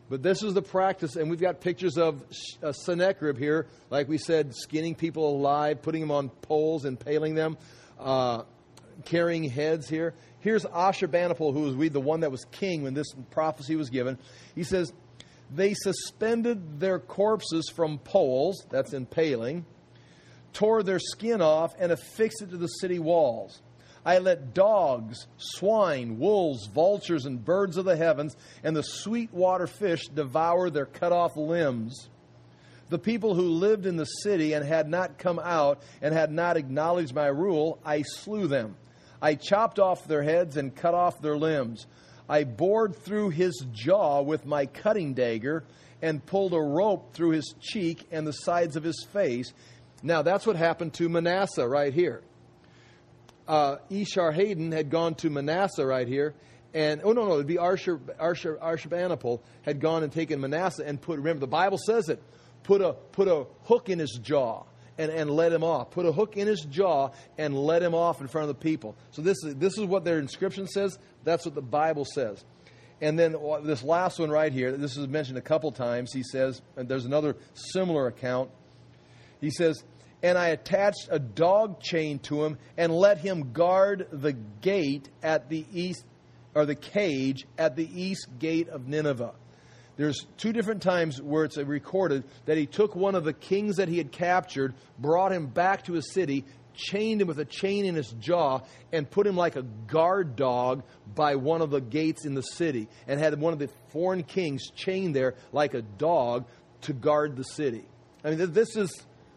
But this is the practice, and we've got pictures of Sennacherib here, like we said, skinning people alive, putting them on poles, impaling them, carrying heads here. Here's Ashurbanipal, who was the one that was king when this prophecy was given. He says, they suspended their corpses from poles, that's impaling, tore their skin off, and affixed it to the city walls. I let dogs, swine, wolves, vultures, and birds of the heavens, and the sweet water fish devour their cut off limbs. The people who lived in the city and had not come out and had not acknowledged my rule, I slew them. I chopped off their heads and cut off their limbs. I bored through his jaw with my cutting dagger and pulled a rope through his cheek and the sides of his face. Now, that's what happened to Manasseh right here. Esarhaddon had gone to Manasseh right here, and it'd be Ashurbanipal had gone and taken Manasseh and remember the Bible says it, put a hook in his jaw and let him off. Put a hook in his jaw and let him off in front of the people. So this is what their inscription says. That's what the Bible says. And then this last one right here, this is mentioned a couple times. He says, and there's another similar account. He says, and I attached a dog chain to him and let him guard the gate at the east, or the cage at the east gate of Nineveh. There's two different times where it's recorded that he took one of the kings that he had captured, brought him back to his city, chained him with a chain in his jaw, and put him like a guard dog by one of the gates in the city, and had one of the foreign kings chained there like a dog to guard the city. I mean, this is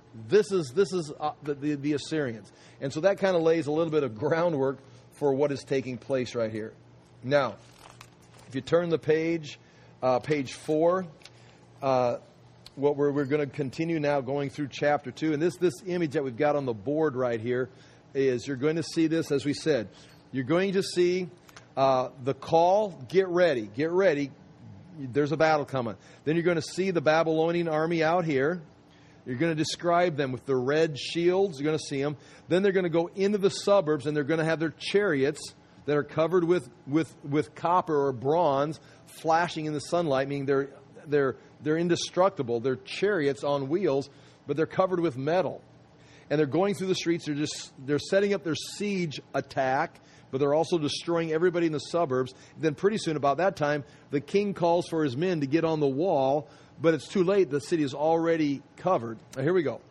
the Assyrians. And so that kind of lays a little bit of groundwork for what is taking place right here. Now, if you turn the page, page 4, what we're going to continue now going through chapter 2. And this image that we've got on the board right here is, you're going to see this, as we said. You're going to see the call, get ready, there's a battle coming. Then you're going to see the Babylonian army out here. You're going to describe them with the red shields. You're going to see them. Then they're going to go into the suburbs, and they're going to have their chariots that are covered with copper or bronze flashing in the sunlight, meaning they're indestructible. They're chariots on wheels, but they're covered with metal. And they're going through the streets. They're setting up their siege attack, but they're also destroying everybody in the suburbs. Then pretty soon, about that time, the king calls for his men to get on the wall, but it's too late. The city is already covered. Now, here we go.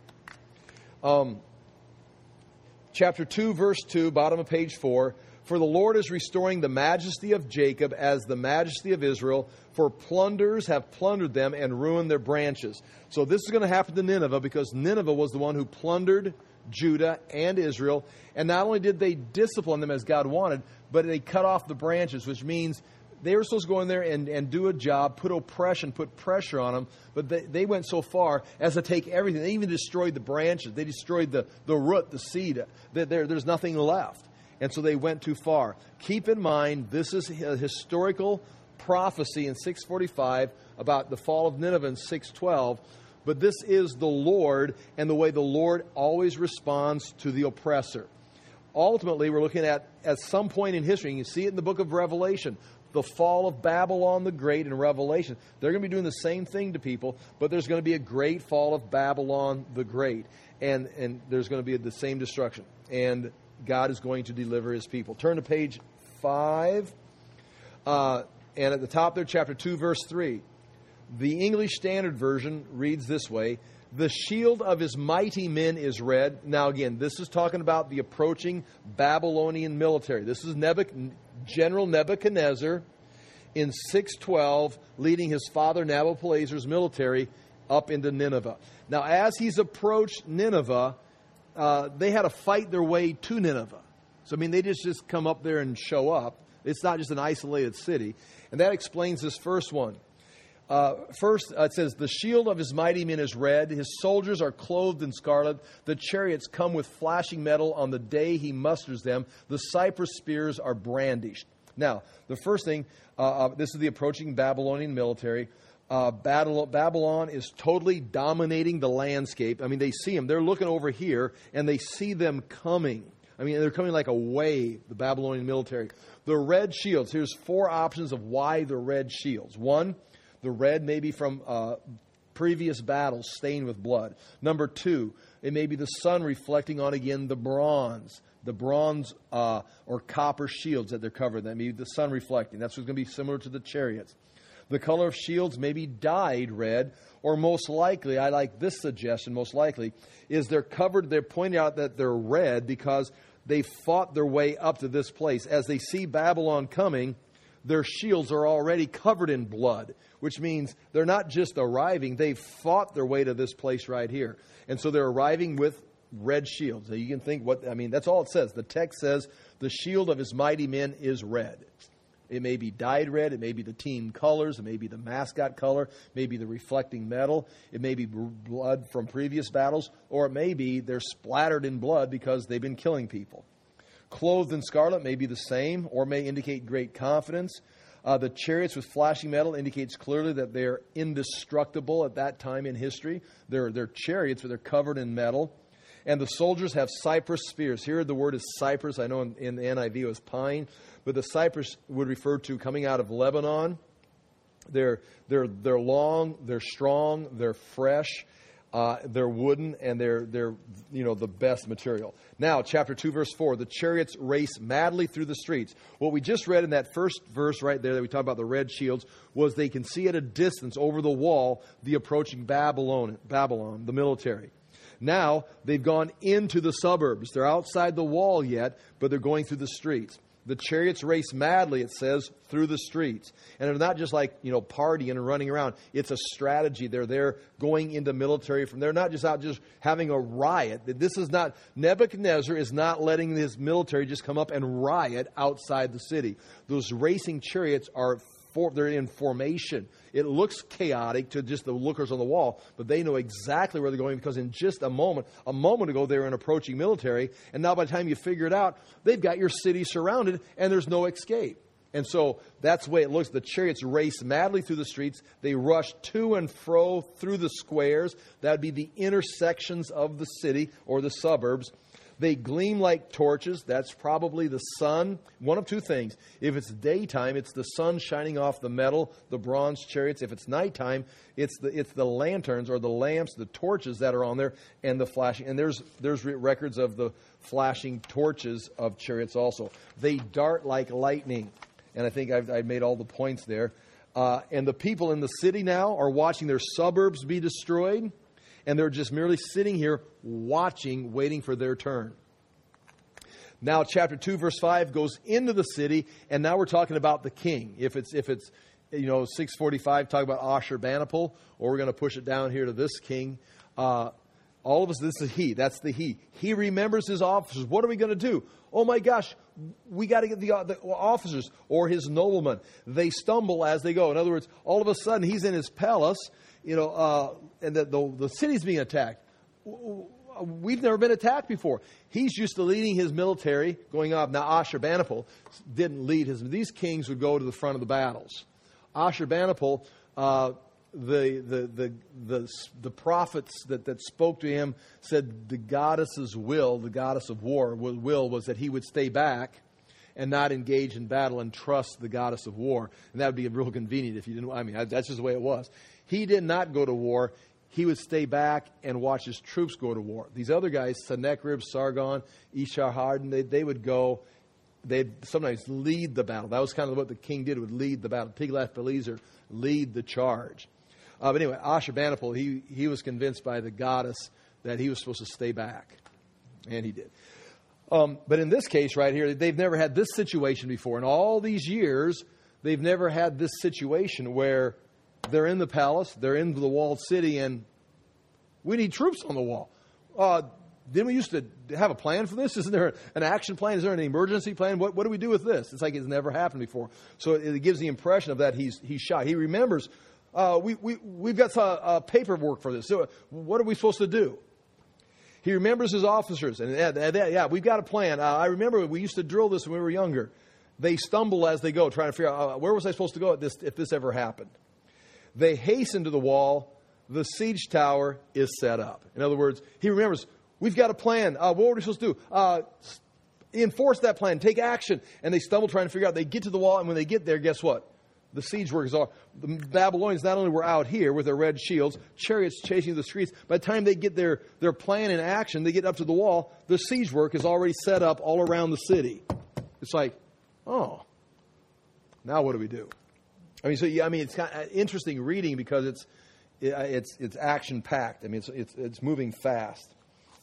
Chapter 2, verse 2, bottom of page 4. For the Lord is restoring the majesty of Jacob as the majesty of Israel, for plunderers have plundered them and ruined their branches. So this is going to happen to Nineveh, because Nineveh was the one who plundered Judah and Israel. And not only did they discipline them as God wanted, but they cut off the branches, which means they were supposed to go in there and do a job, put oppression, put pressure on them, but they went so far as to take everything. They even destroyed the branches. They destroyed the root, the seed. There's nothing left. And so they went too far. Keep in mind, this is a historical prophecy in 645 about the fall of Nineveh in 612. But this is the Lord and the way the Lord always responds to the oppressor. Ultimately, we're looking at some point in history, and you see it in the book of Revelation, the fall of Babylon the Great in Revelation. They're going to be doing the same thing to people, but there's going to be a great fall of Babylon the Great. And there's going to be the same destruction. And God is going to deliver his people. Turn to page 5. And at the top there, chapter 2, verse 3. The English Standard Version reads this way. The shield of his mighty men is red. Now again, this is talking about the approaching Babylonian military. This is General Nebuchadnezzar in 612 leading his father Nabopolassar's military up into Nineveh. Now as he's approached Nineveh, they had to fight their way to Nineveh. So I mean, they just come up there and show up. It's not just an isolated city. And that explains this first one. First, it says, the shield of his mighty men is red. His soldiers are clothed in scarlet. The chariots come with flashing metal on the day he musters them. The cypress spears are brandished. Now, the first thing, this is the approaching Babylonian military. Babylon is totally dominating the landscape. I mean, they see them. They're looking over here, and they see them coming. I mean, they're coming like a wave, the Babylonian military. The red shields. Here's 4 options of why the red shields. 1, The red may be from previous battles stained with blood. Number 2, it may be the sun reflecting on, again, the bronze or copper shields that they're covered. That may be the sun reflecting. That's what's going to be similar to the chariots. The color of shields may be dyed red, or most likely, I like this suggestion, most likely, is they're pointing out that they're red because they fought their way up to this place. As they see Babylon coming, their shields are already covered in blood, which means they're not just arriving, they've fought their way to this place right here. And so they're arriving with red shields. Now you can think that's all it says. The text says the shield of his mighty men is red. It may be dyed red. It may be the team colors. It may be the mascot color. It may be the reflecting metal. It may be blood from previous battles. Or it may be they're splattered in blood because they've been killing people. Clothed in scarlet may be the same or may indicate great confidence. The chariots with flashing metal indicates clearly that they're indestructible at that time in history. They're chariots, but they're covered in metal. And the soldiers have cypress spears. Here the word is cypress. I know in the NIV it was pine. But the cypress would refer to coming out of Lebanon. They're long, they're strong, they're fresh, they're wooden, and they're the best material. Now, chapter 2, verse 4, the chariots race madly through the streets. What we just read in that first verse right there that we talked about the red shields was they can see at a distance over the wall the approaching Babylon, the military. Now, they've gone into the suburbs. They're outside the wall yet, but they're going through the streets. The chariots race madly, it says, through the streets. And they're not just like, partying and running around. It's a strategy. They're there going into military from there. Not just out just having a riot. This is not, Nebuchadnezzar is not letting his military just come up and riot outside the city. Those racing chariots they're in formation. It looks chaotic to just the lookers on the wall, but they know exactly where they're going because in just a moment ago, they were an approaching military, and now by the time you figure it out, they've got your city surrounded, and there's no escape. And so that's the way it looks. The chariots race madly through the streets. They rush to and fro through the squares. That would be the intersections of the city or the suburbs. They gleam like torches. That's probably the sun. One of two things. If it's daytime, it's the sun shining off the metal, the bronze chariots. If it's nighttime, it's the lanterns or the lamps, the torches that are on there, and the flashing. And there's records of the flashing torches of chariots also. They dart like lightning. And I think I've made all the points there. And the people in the city now are watching their suburbs be destroyed. And they're just merely sitting here watching, waiting for their turn. Now, chapter 2, verse 5 goes into the city, and now we're talking about the king. If it's 645, talk about Ashurbanipal, or we're going to push it down here to this king. All of us, this is he. That's the he. He remembers his officers. What are we going to do? Oh my gosh, we got to get the officers or his noblemen. They stumble as they go. In other words, all of a sudden he's in his palace, and the city's being attacked. We've never been attacked before. He's used to leading his military, going off. Now, Ashurbanipal didn't lead his. These kings would go to the front of the battles. Ashurbanipal, the prophets that spoke to him said the goddess's will, the goddess of war, was that he would stay back and not engage in battle and trust the goddess of war. And that would be real convenient if you didn't. That's just the way it was. He did not go to war. He would stay back and watch his troops go to war. These other guys, Sennacherib, Sargon, Esarhaddon, they would go. They'd sometimes lead the battle. That was kind of what the king did, would lead the battle. Tiglath-Pileser lead the charge. But anyway, Ashurbanipal, he was convinced by the goddess that he was supposed to stay back. And he did. But in this case right here, they've never had this situation before. In all these years, they've never had this situation where they're in the palace, they're in the walled city, and we need troops on the wall. Didn't we used to have a plan for this? Isn't there an action plan? Is there an emergency plan? What do we do with this? It's like it's never happened before. So it gives the impression of that he's shocked. He remembers, we've got paperwork for this. So what are we supposed to do? He remembers his officers. And we've got a plan. I remember we used to drill this when we were younger. They stumble as they go, trying to figure out where was I supposed to go if this ever happened. They hasten to the wall. The siege tower is set up. In other words, he remembers, we've got a plan. What were we supposed to do? Enforce that plan. Take action. And they stumble trying to figure out. They get to the wall, and when they get there, guess what? the siege workers are. The Babylonians not only were out here with their red shields, chariots chasing the streets, by the time they get their plan in action, they get up to the wall, the siege work is already set up all around the city. It's like, oh, now what do we do? I mean, it's kind of interesting reading because it's action packed. I mean, it's moving fast.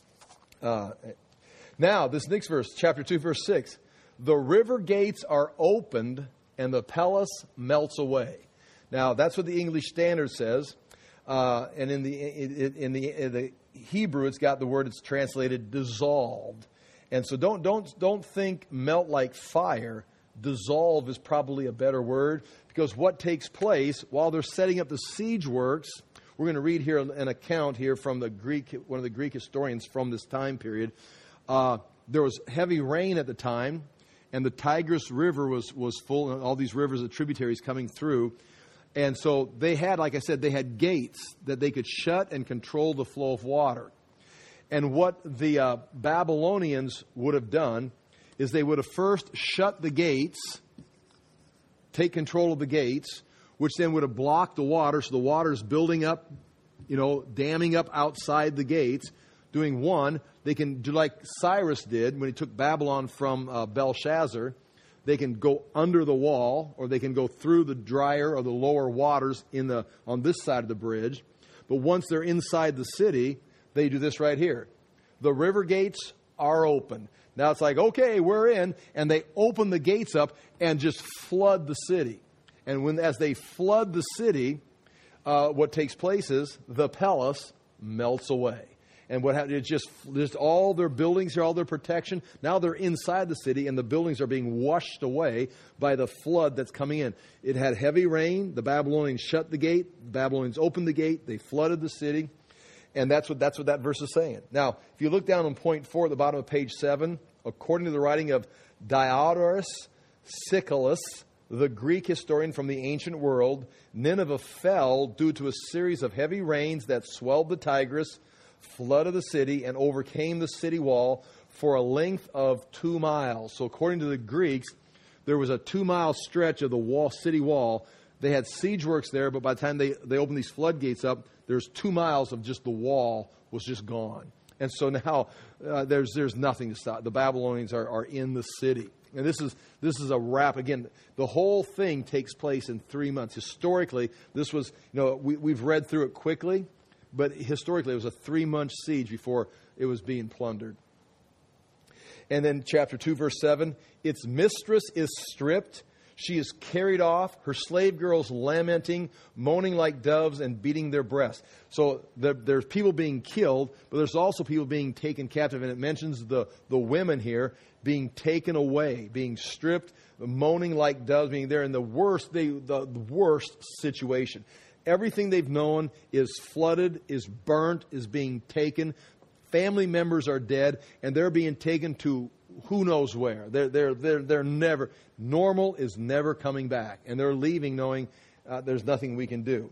Now, this next verse, chapter 2, verse 6, the river gates are opened and the palace melts away. Now, that's what the English Standard says, and in the Hebrew, it's got the word. It's translated dissolved, and so don't think melt like fire. Dissolve is probably a better word, because what takes place while they're setting up the siege works. We're going to read here an account here from one of the Greek historians from this time period. There was heavy rain at the time, and the Tigris River was full, and all these rivers and tributaries coming through. And so they had, like I said, they had gates that they could shut and control the flow of water. And what the Babylonians would have done is they would have first shut the gates, take control of the gates, which then would have blocked the water. So the water is building up, damming up outside the gates. Doing one, they can do like Cyrus did when he took Babylon from Belshazzar. They can go under the wall, or they can go through the drier or the lower waters on this side of the bridge. But once they're inside the city, they do this right here. The river gates are open. Now it's like, okay, we're in, and they open the gates up and just flood the city. And as they flood the city, what takes place is the palace melts away. And what happens? It's just all their buildings here, all their protection. Now they're inside the city, and the buildings are being washed away by the flood that's coming in. It had heavy rain. The Babylonians shut the gate. The Babylonians opened the gate. They flooded the city, and that's what that verse is saying. Now, if you look down on point 4 at the bottom of page 7, according to the writing of Diodorus Siculus, the Greek historian from the ancient world, Nineveh fell due to a series of heavy rains that swelled the Tigris, flooded the city, and overcame the city wall for a length of 2 miles. So according to the Greeks, there was a 2-mile stretch of the city wall. They had siege works there, but by the time they opened these floodgates up, there's 2 miles of just the wall was just gone. And so now there's nothing to stop. The Babylonians are in the city. And this is a wrap. Again, the whole thing takes place in 3 months. Historically, this was, we've read through it quickly, but historically it was a 3-month siege before it was being plundered. And then chapter 2, verse 7, its mistress is stripped. She is carried off, her slave girls lamenting, moaning like doves, and beating their breasts. So there's people being killed, but there's also people being taken captive. And it mentions the women here being taken away, being stripped, moaning like doves, being there in the worst situation. Everything they've known is flooded, is burnt, is being taken. Family members are dead, and they're being taken to who knows where. They're never, normal is never coming back. And they're leaving knowing there's nothing we can do.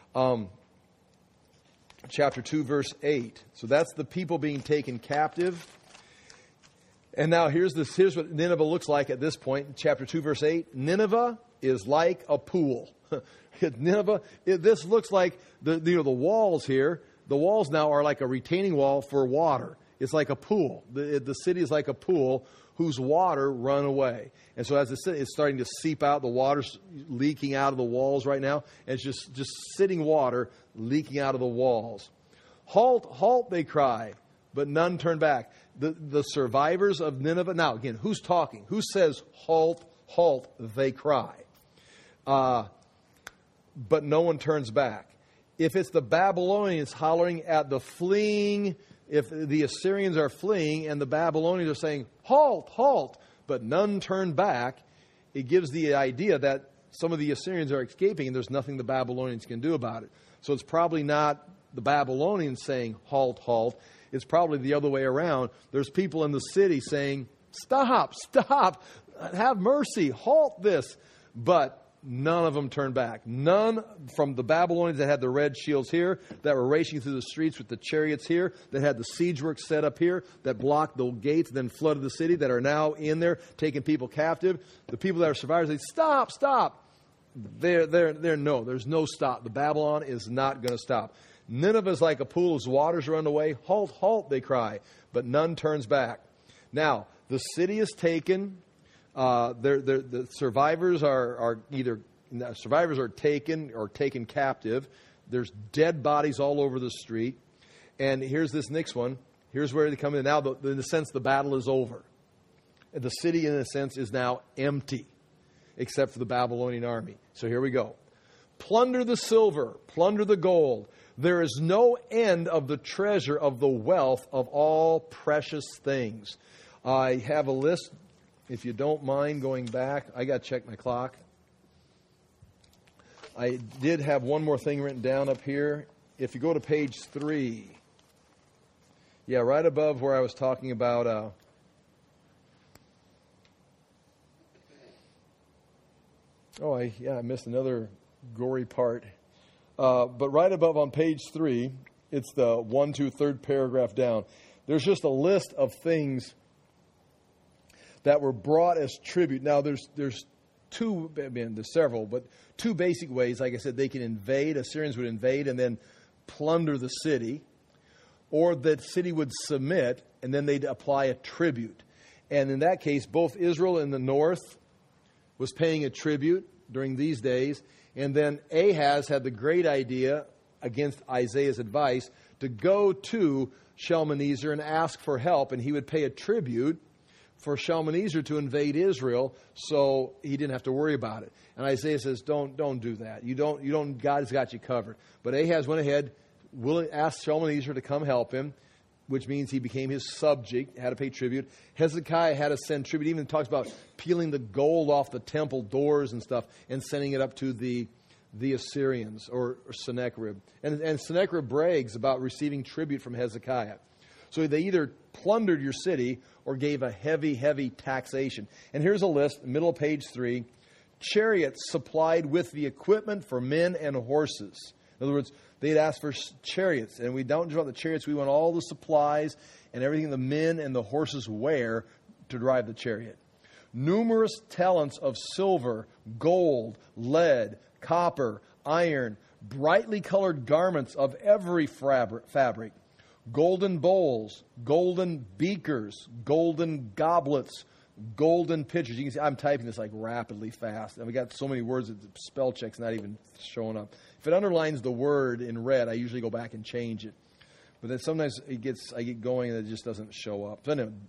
Chapter 2, verse 8. So that's the people being taken captive. And now here's what Nineveh looks like at this point. Chapter 2, verse 8. Nineveh is like a pool. Nineveh, this looks like the walls here. The walls now are like a retaining wall for water. It's like a pool. The city is like a pool whose water run away. And so as it's starting to seep out, the water's leaking out of the walls right now. And it's just sitting water leaking out of the walls. Halt, halt, they cry, but none turn back. The survivors of Nineveh. Now, again, who's talking? Who says, halt, halt, they cry? But no one turns back. If it's the Babylonians hollering at the fleeing, if the Assyrians are fleeing and the Babylonians are saying, halt, halt, but none turn back, it gives the idea that some of the Assyrians are escaping and there's nothing the Babylonians can do about it. So it's probably not the Babylonians saying, halt, halt. It's probably the other way around. There's people in the city saying, stop, stop, have mercy, halt this. But none of them turned back. None from the Babylonians that had the red shields here, that were racing through the streets with the chariots here, that had the siege work set up here, that blocked the gates, then flooded the city, that are now in there taking people captive. The people that are survivors, they stop, stop. there's no stop. The Babylon is not going to stop. Nineveh is like a pool whose waters run away. Halt, halt, they cry, but none turns back. Now, the city is taken. The survivors are taken or taken captive. There's dead bodies all over the street. And here's this next one. Here's where they come in. Now, in a sense, the battle is over. The city, in a sense, is now empty, except for the Babylonian army. So here we go. Plunder the silver, plunder the gold. There is no end of the treasure of the wealth of all precious things. I have a list, if you don't mind going back. I got to check my clock. I did have one more thing written down up here. If you go to page 3, yeah, right above where I was talking about I missed another gory part. But right above on page 3, it's the 1, 2, 3rd paragraph down. There's just a list of things that were brought as tribute. Now, there's two, there's several, but two basic ways. Like I said, they can invade. Assyrians would invade and then plunder the city. Or the city would submit, and then they'd apply a tribute. And in that case, both Israel in the north was paying a tribute during these days. And then Ahaz had the great idea, against Isaiah's advice, to go to Shalmaneser and ask for help. And he would pay a tribute for Shalmaneser to invade Israel, so he didn't have to worry about it. And Isaiah says, don't do that. You don't. God's got you covered. But Ahaz went ahead, asked Shalmaneser to come help him, which means he became his subject, had to pay tribute. Hezekiah had to send tribute. Even talks about peeling the gold off the temple doors and stuff and sending it up to the Assyrians or Sennacherib. And Sennacherib brags about receiving tribute from Hezekiah. So they either plundered your city or gave a heavy, heavy taxation. And here's a list, middle of page 3. Chariots supplied with the equipment for men and horses. In other words, they'd ask for chariots. And we don't just want the chariots, we want all the supplies and everything the men and the horses wear to drive the chariot. Numerous talents of silver, gold, lead, copper, iron, brightly colored garments of every fabric, golden bowls, golden beakers, golden goblets, golden pitchers. You can see I'm typing this like rapidly fast. And we got so many words that the spell check's not even showing up. If it underlines the word in red, I usually go back and change it. But then sometimes I get going and it just doesn't show up. So anyway,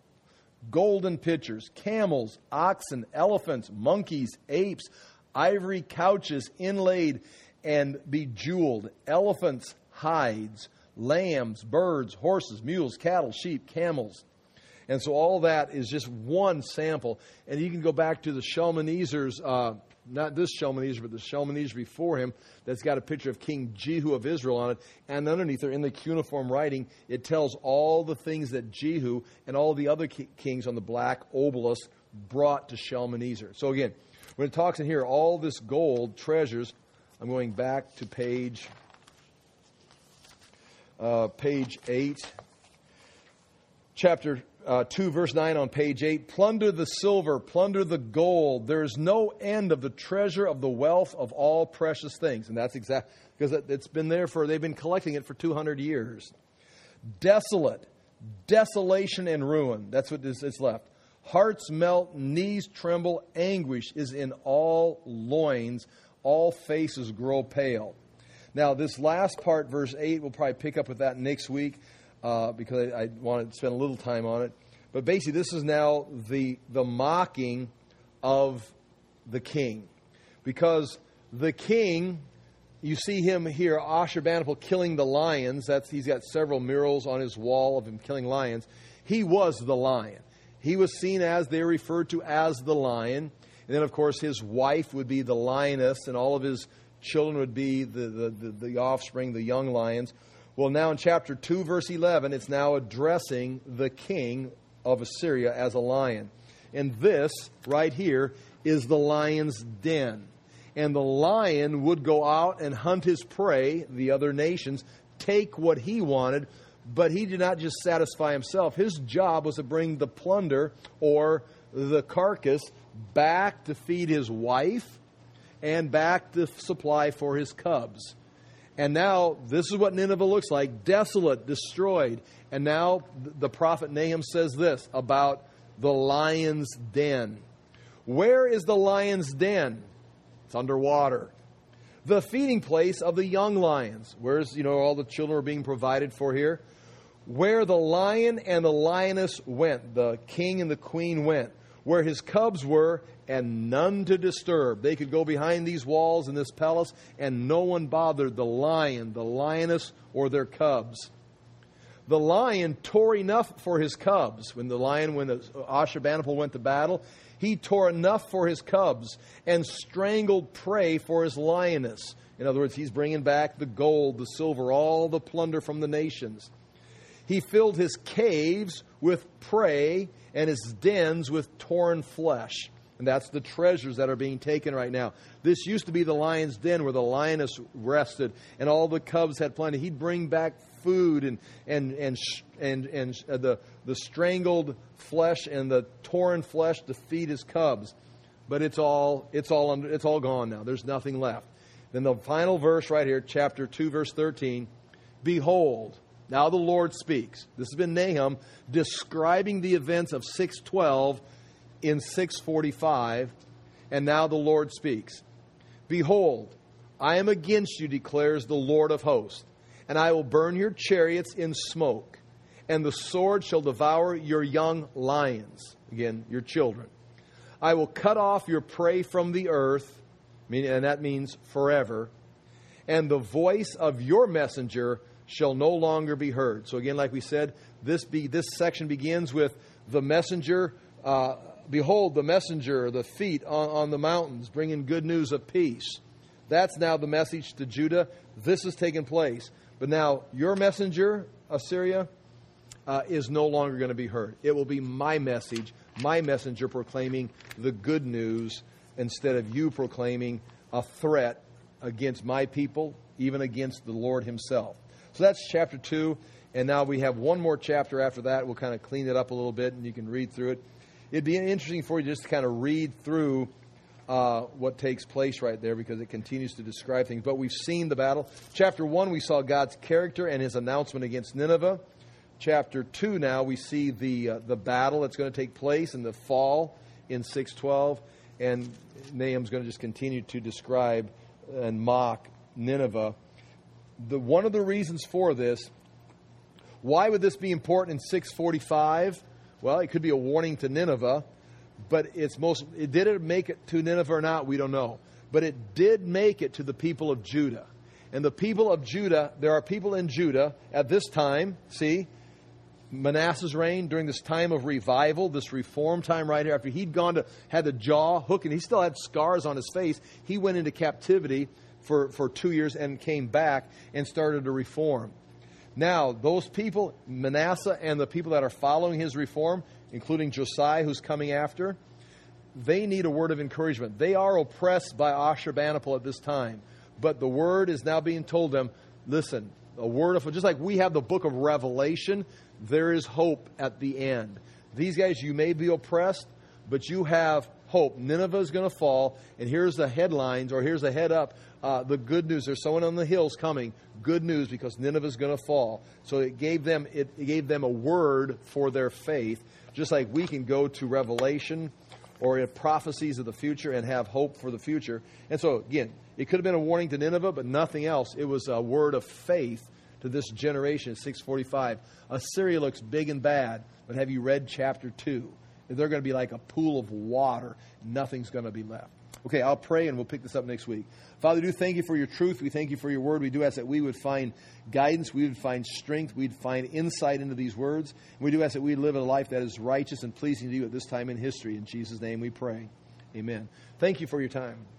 golden pitchers, camels, oxen, elephants, monkeys, apes, ivory couches inlaid and bejeweled, elephants' hides, lambs, birds, horses, mules, cattle, sheep, camels. And so all that is just one sample. And you can go back to the Shalmaneser's, not this Shalmaneser, but the Shalmaneser before him, that's got a picture of King Jehu of Israel on it. And underneath there, in the cuneiform writing, it tells all the things that Jehu and all the other kings on the black obelisk brought to Shalmaneser. So again, when it talks in here, all this gold treasures, I'm going back to page 8, chapter 2, verse 9 on page 8. Plunder the silver, plunder the gold. There is no end of the treasure of the wealth of all precious things. And that's exactly, because it's been there they've been collecting it for 200 years. Desolate, desolation and ruin. That's what it's left. Hearts melt, knees tremble, anguish is in all loins, all faces grow pale. Now, this last part, verse 8, we'll probably pick up with that next week because I want to spend a little time on it. But basically, this is now the mocking of the king. Because the king, you see him here, Ashurbanipal, killing the lions. He's got several murals on his wall of him killing lions. He was the lion. He was seen as, they're referred to as the lion. And then, of course, his wife would be the lioness, and all of his children would be the offspring, the young lions. Well, now in chapter 2, verse 11, it's now addressing the king of Assyria as a lion. And this, right here, is the lion's den. And the lion would go out and hunt his prey, the other nations, take what he wanted, but he did not just satisfy himself. His job was to bring the plunder or the carcass back to feed his wife and back to supply for his cubs. And now, this is what Nineveh looks like, desolate, destroyed. And now, the prophet Nahum says this about the lion's den. Where is the lion's den? It's underwater. The feeding place of the young lions. Where's, all the children are being provided for here. Where the lion and the lioness went, the king and the queen went. Where his cubs were, and none to disturb. They could go behind these walls in this palace, and no one bothered the lion, the lioness, or their cubs. The lion tore enough for his cubs. When Ashurbanipal went to battle, he tore enough for his cubs and strangled prey for his lioness. In other words, he's bringing back the gold, the silver, all the plunder from the nations. He filled his caves with prey and his dens with torn flesh. And that's the treasures that are being taken right now. This used to be the lion's den where the lioness rested and all the cubs had plenty. He'd bring back food and the strangled flesh and the torn flesh to feed his cubs. But it's all gone now. There's nothing left. Then the final verse right here, chapter 2, verse 13. Behold, now the Lord speaks. This has been Nahum describing the events of 612 in 645, and now the Lord speaks. Behold, I am against you, declares the Lord of hosts, and I will burn your chariots in smoke, and the sword shall devour your young lions, again, your children. I will cut off your prey from the earth, and that means forever, and the voice of your messenger shall no longer be heard. So again, like we said, this section begins with the messenger. Behold, the messenger, the feet on the mountains, bringing good news of peace. That's now the message to Judah. This has taken place. But now, your messenger, Assyria, is no longer going to be heard. It will be my message, my messenger proclaiming the good news instead of you proclaiming a threat against my people, even against the Lord himself. So that's chapter 2. And now we have one more chapter after that. We'll kind of clean it up a little bit and you can read through it. It'd be interesting for you just to kind of read through what takes place right there because it continues to describe things. But we've seen the battle. Chapter 1, we saw God's character and his announcement against Nineveh. Chapter 2 now, we see the battle that's going to take place in the fall in 612. And Nahum's going to just continue to describe and mock Nineveh. One of the reasons for this, why would this be important in 645? Well, it could be a warning to Nineveh, but did it make it to Nineveh or not? We don't know. But it did make it to the people of Judah. And the people of Judah, there are people in Judah at this time, see, Manasseh's reign during this time of revival, this reform time right here, after he'd had the jaw hook and he still had scars on his face, he went into captivity for 2 years and came back and started to reform. Now, those people, Manasseh and the people that are following his reform, including Josiah, who's coming after, they need a word of encouragement. They are oppressed by Ashurbanipal at this time. But the word is now being told them, listen, a word of, just like we have the book of Revelation, there is hope at the end. These guys, you may be oppressed, but you have hope. Nineveh is going to fall, and here's the headlines, or here's the head up. The good news, there's someone on the hills coming. Good news, because Nineveh is going to fall. So it gave them a word for their faith, just like we can go to Revelation or prophecies of the future and have hope for the future. And so, again, it could have been a warning to Nineveh, but nothing else. It was a word of faith to this generation, 645. Assyria looks big and bad, but have you read chapter 2? They're going to be like a pool of water. Nothing's going to be left. Okay, I'll pray and we'll pick this up next week. Father, we do thank you for your truth. We thank you for your word. We do ask that we would find guidance. We would find strength. We'd find insight into these words. And we do ask that we live a life that is righteous and pleasing to you at this time in history. In Jesus' name we pray. Amen. Thank you for your time.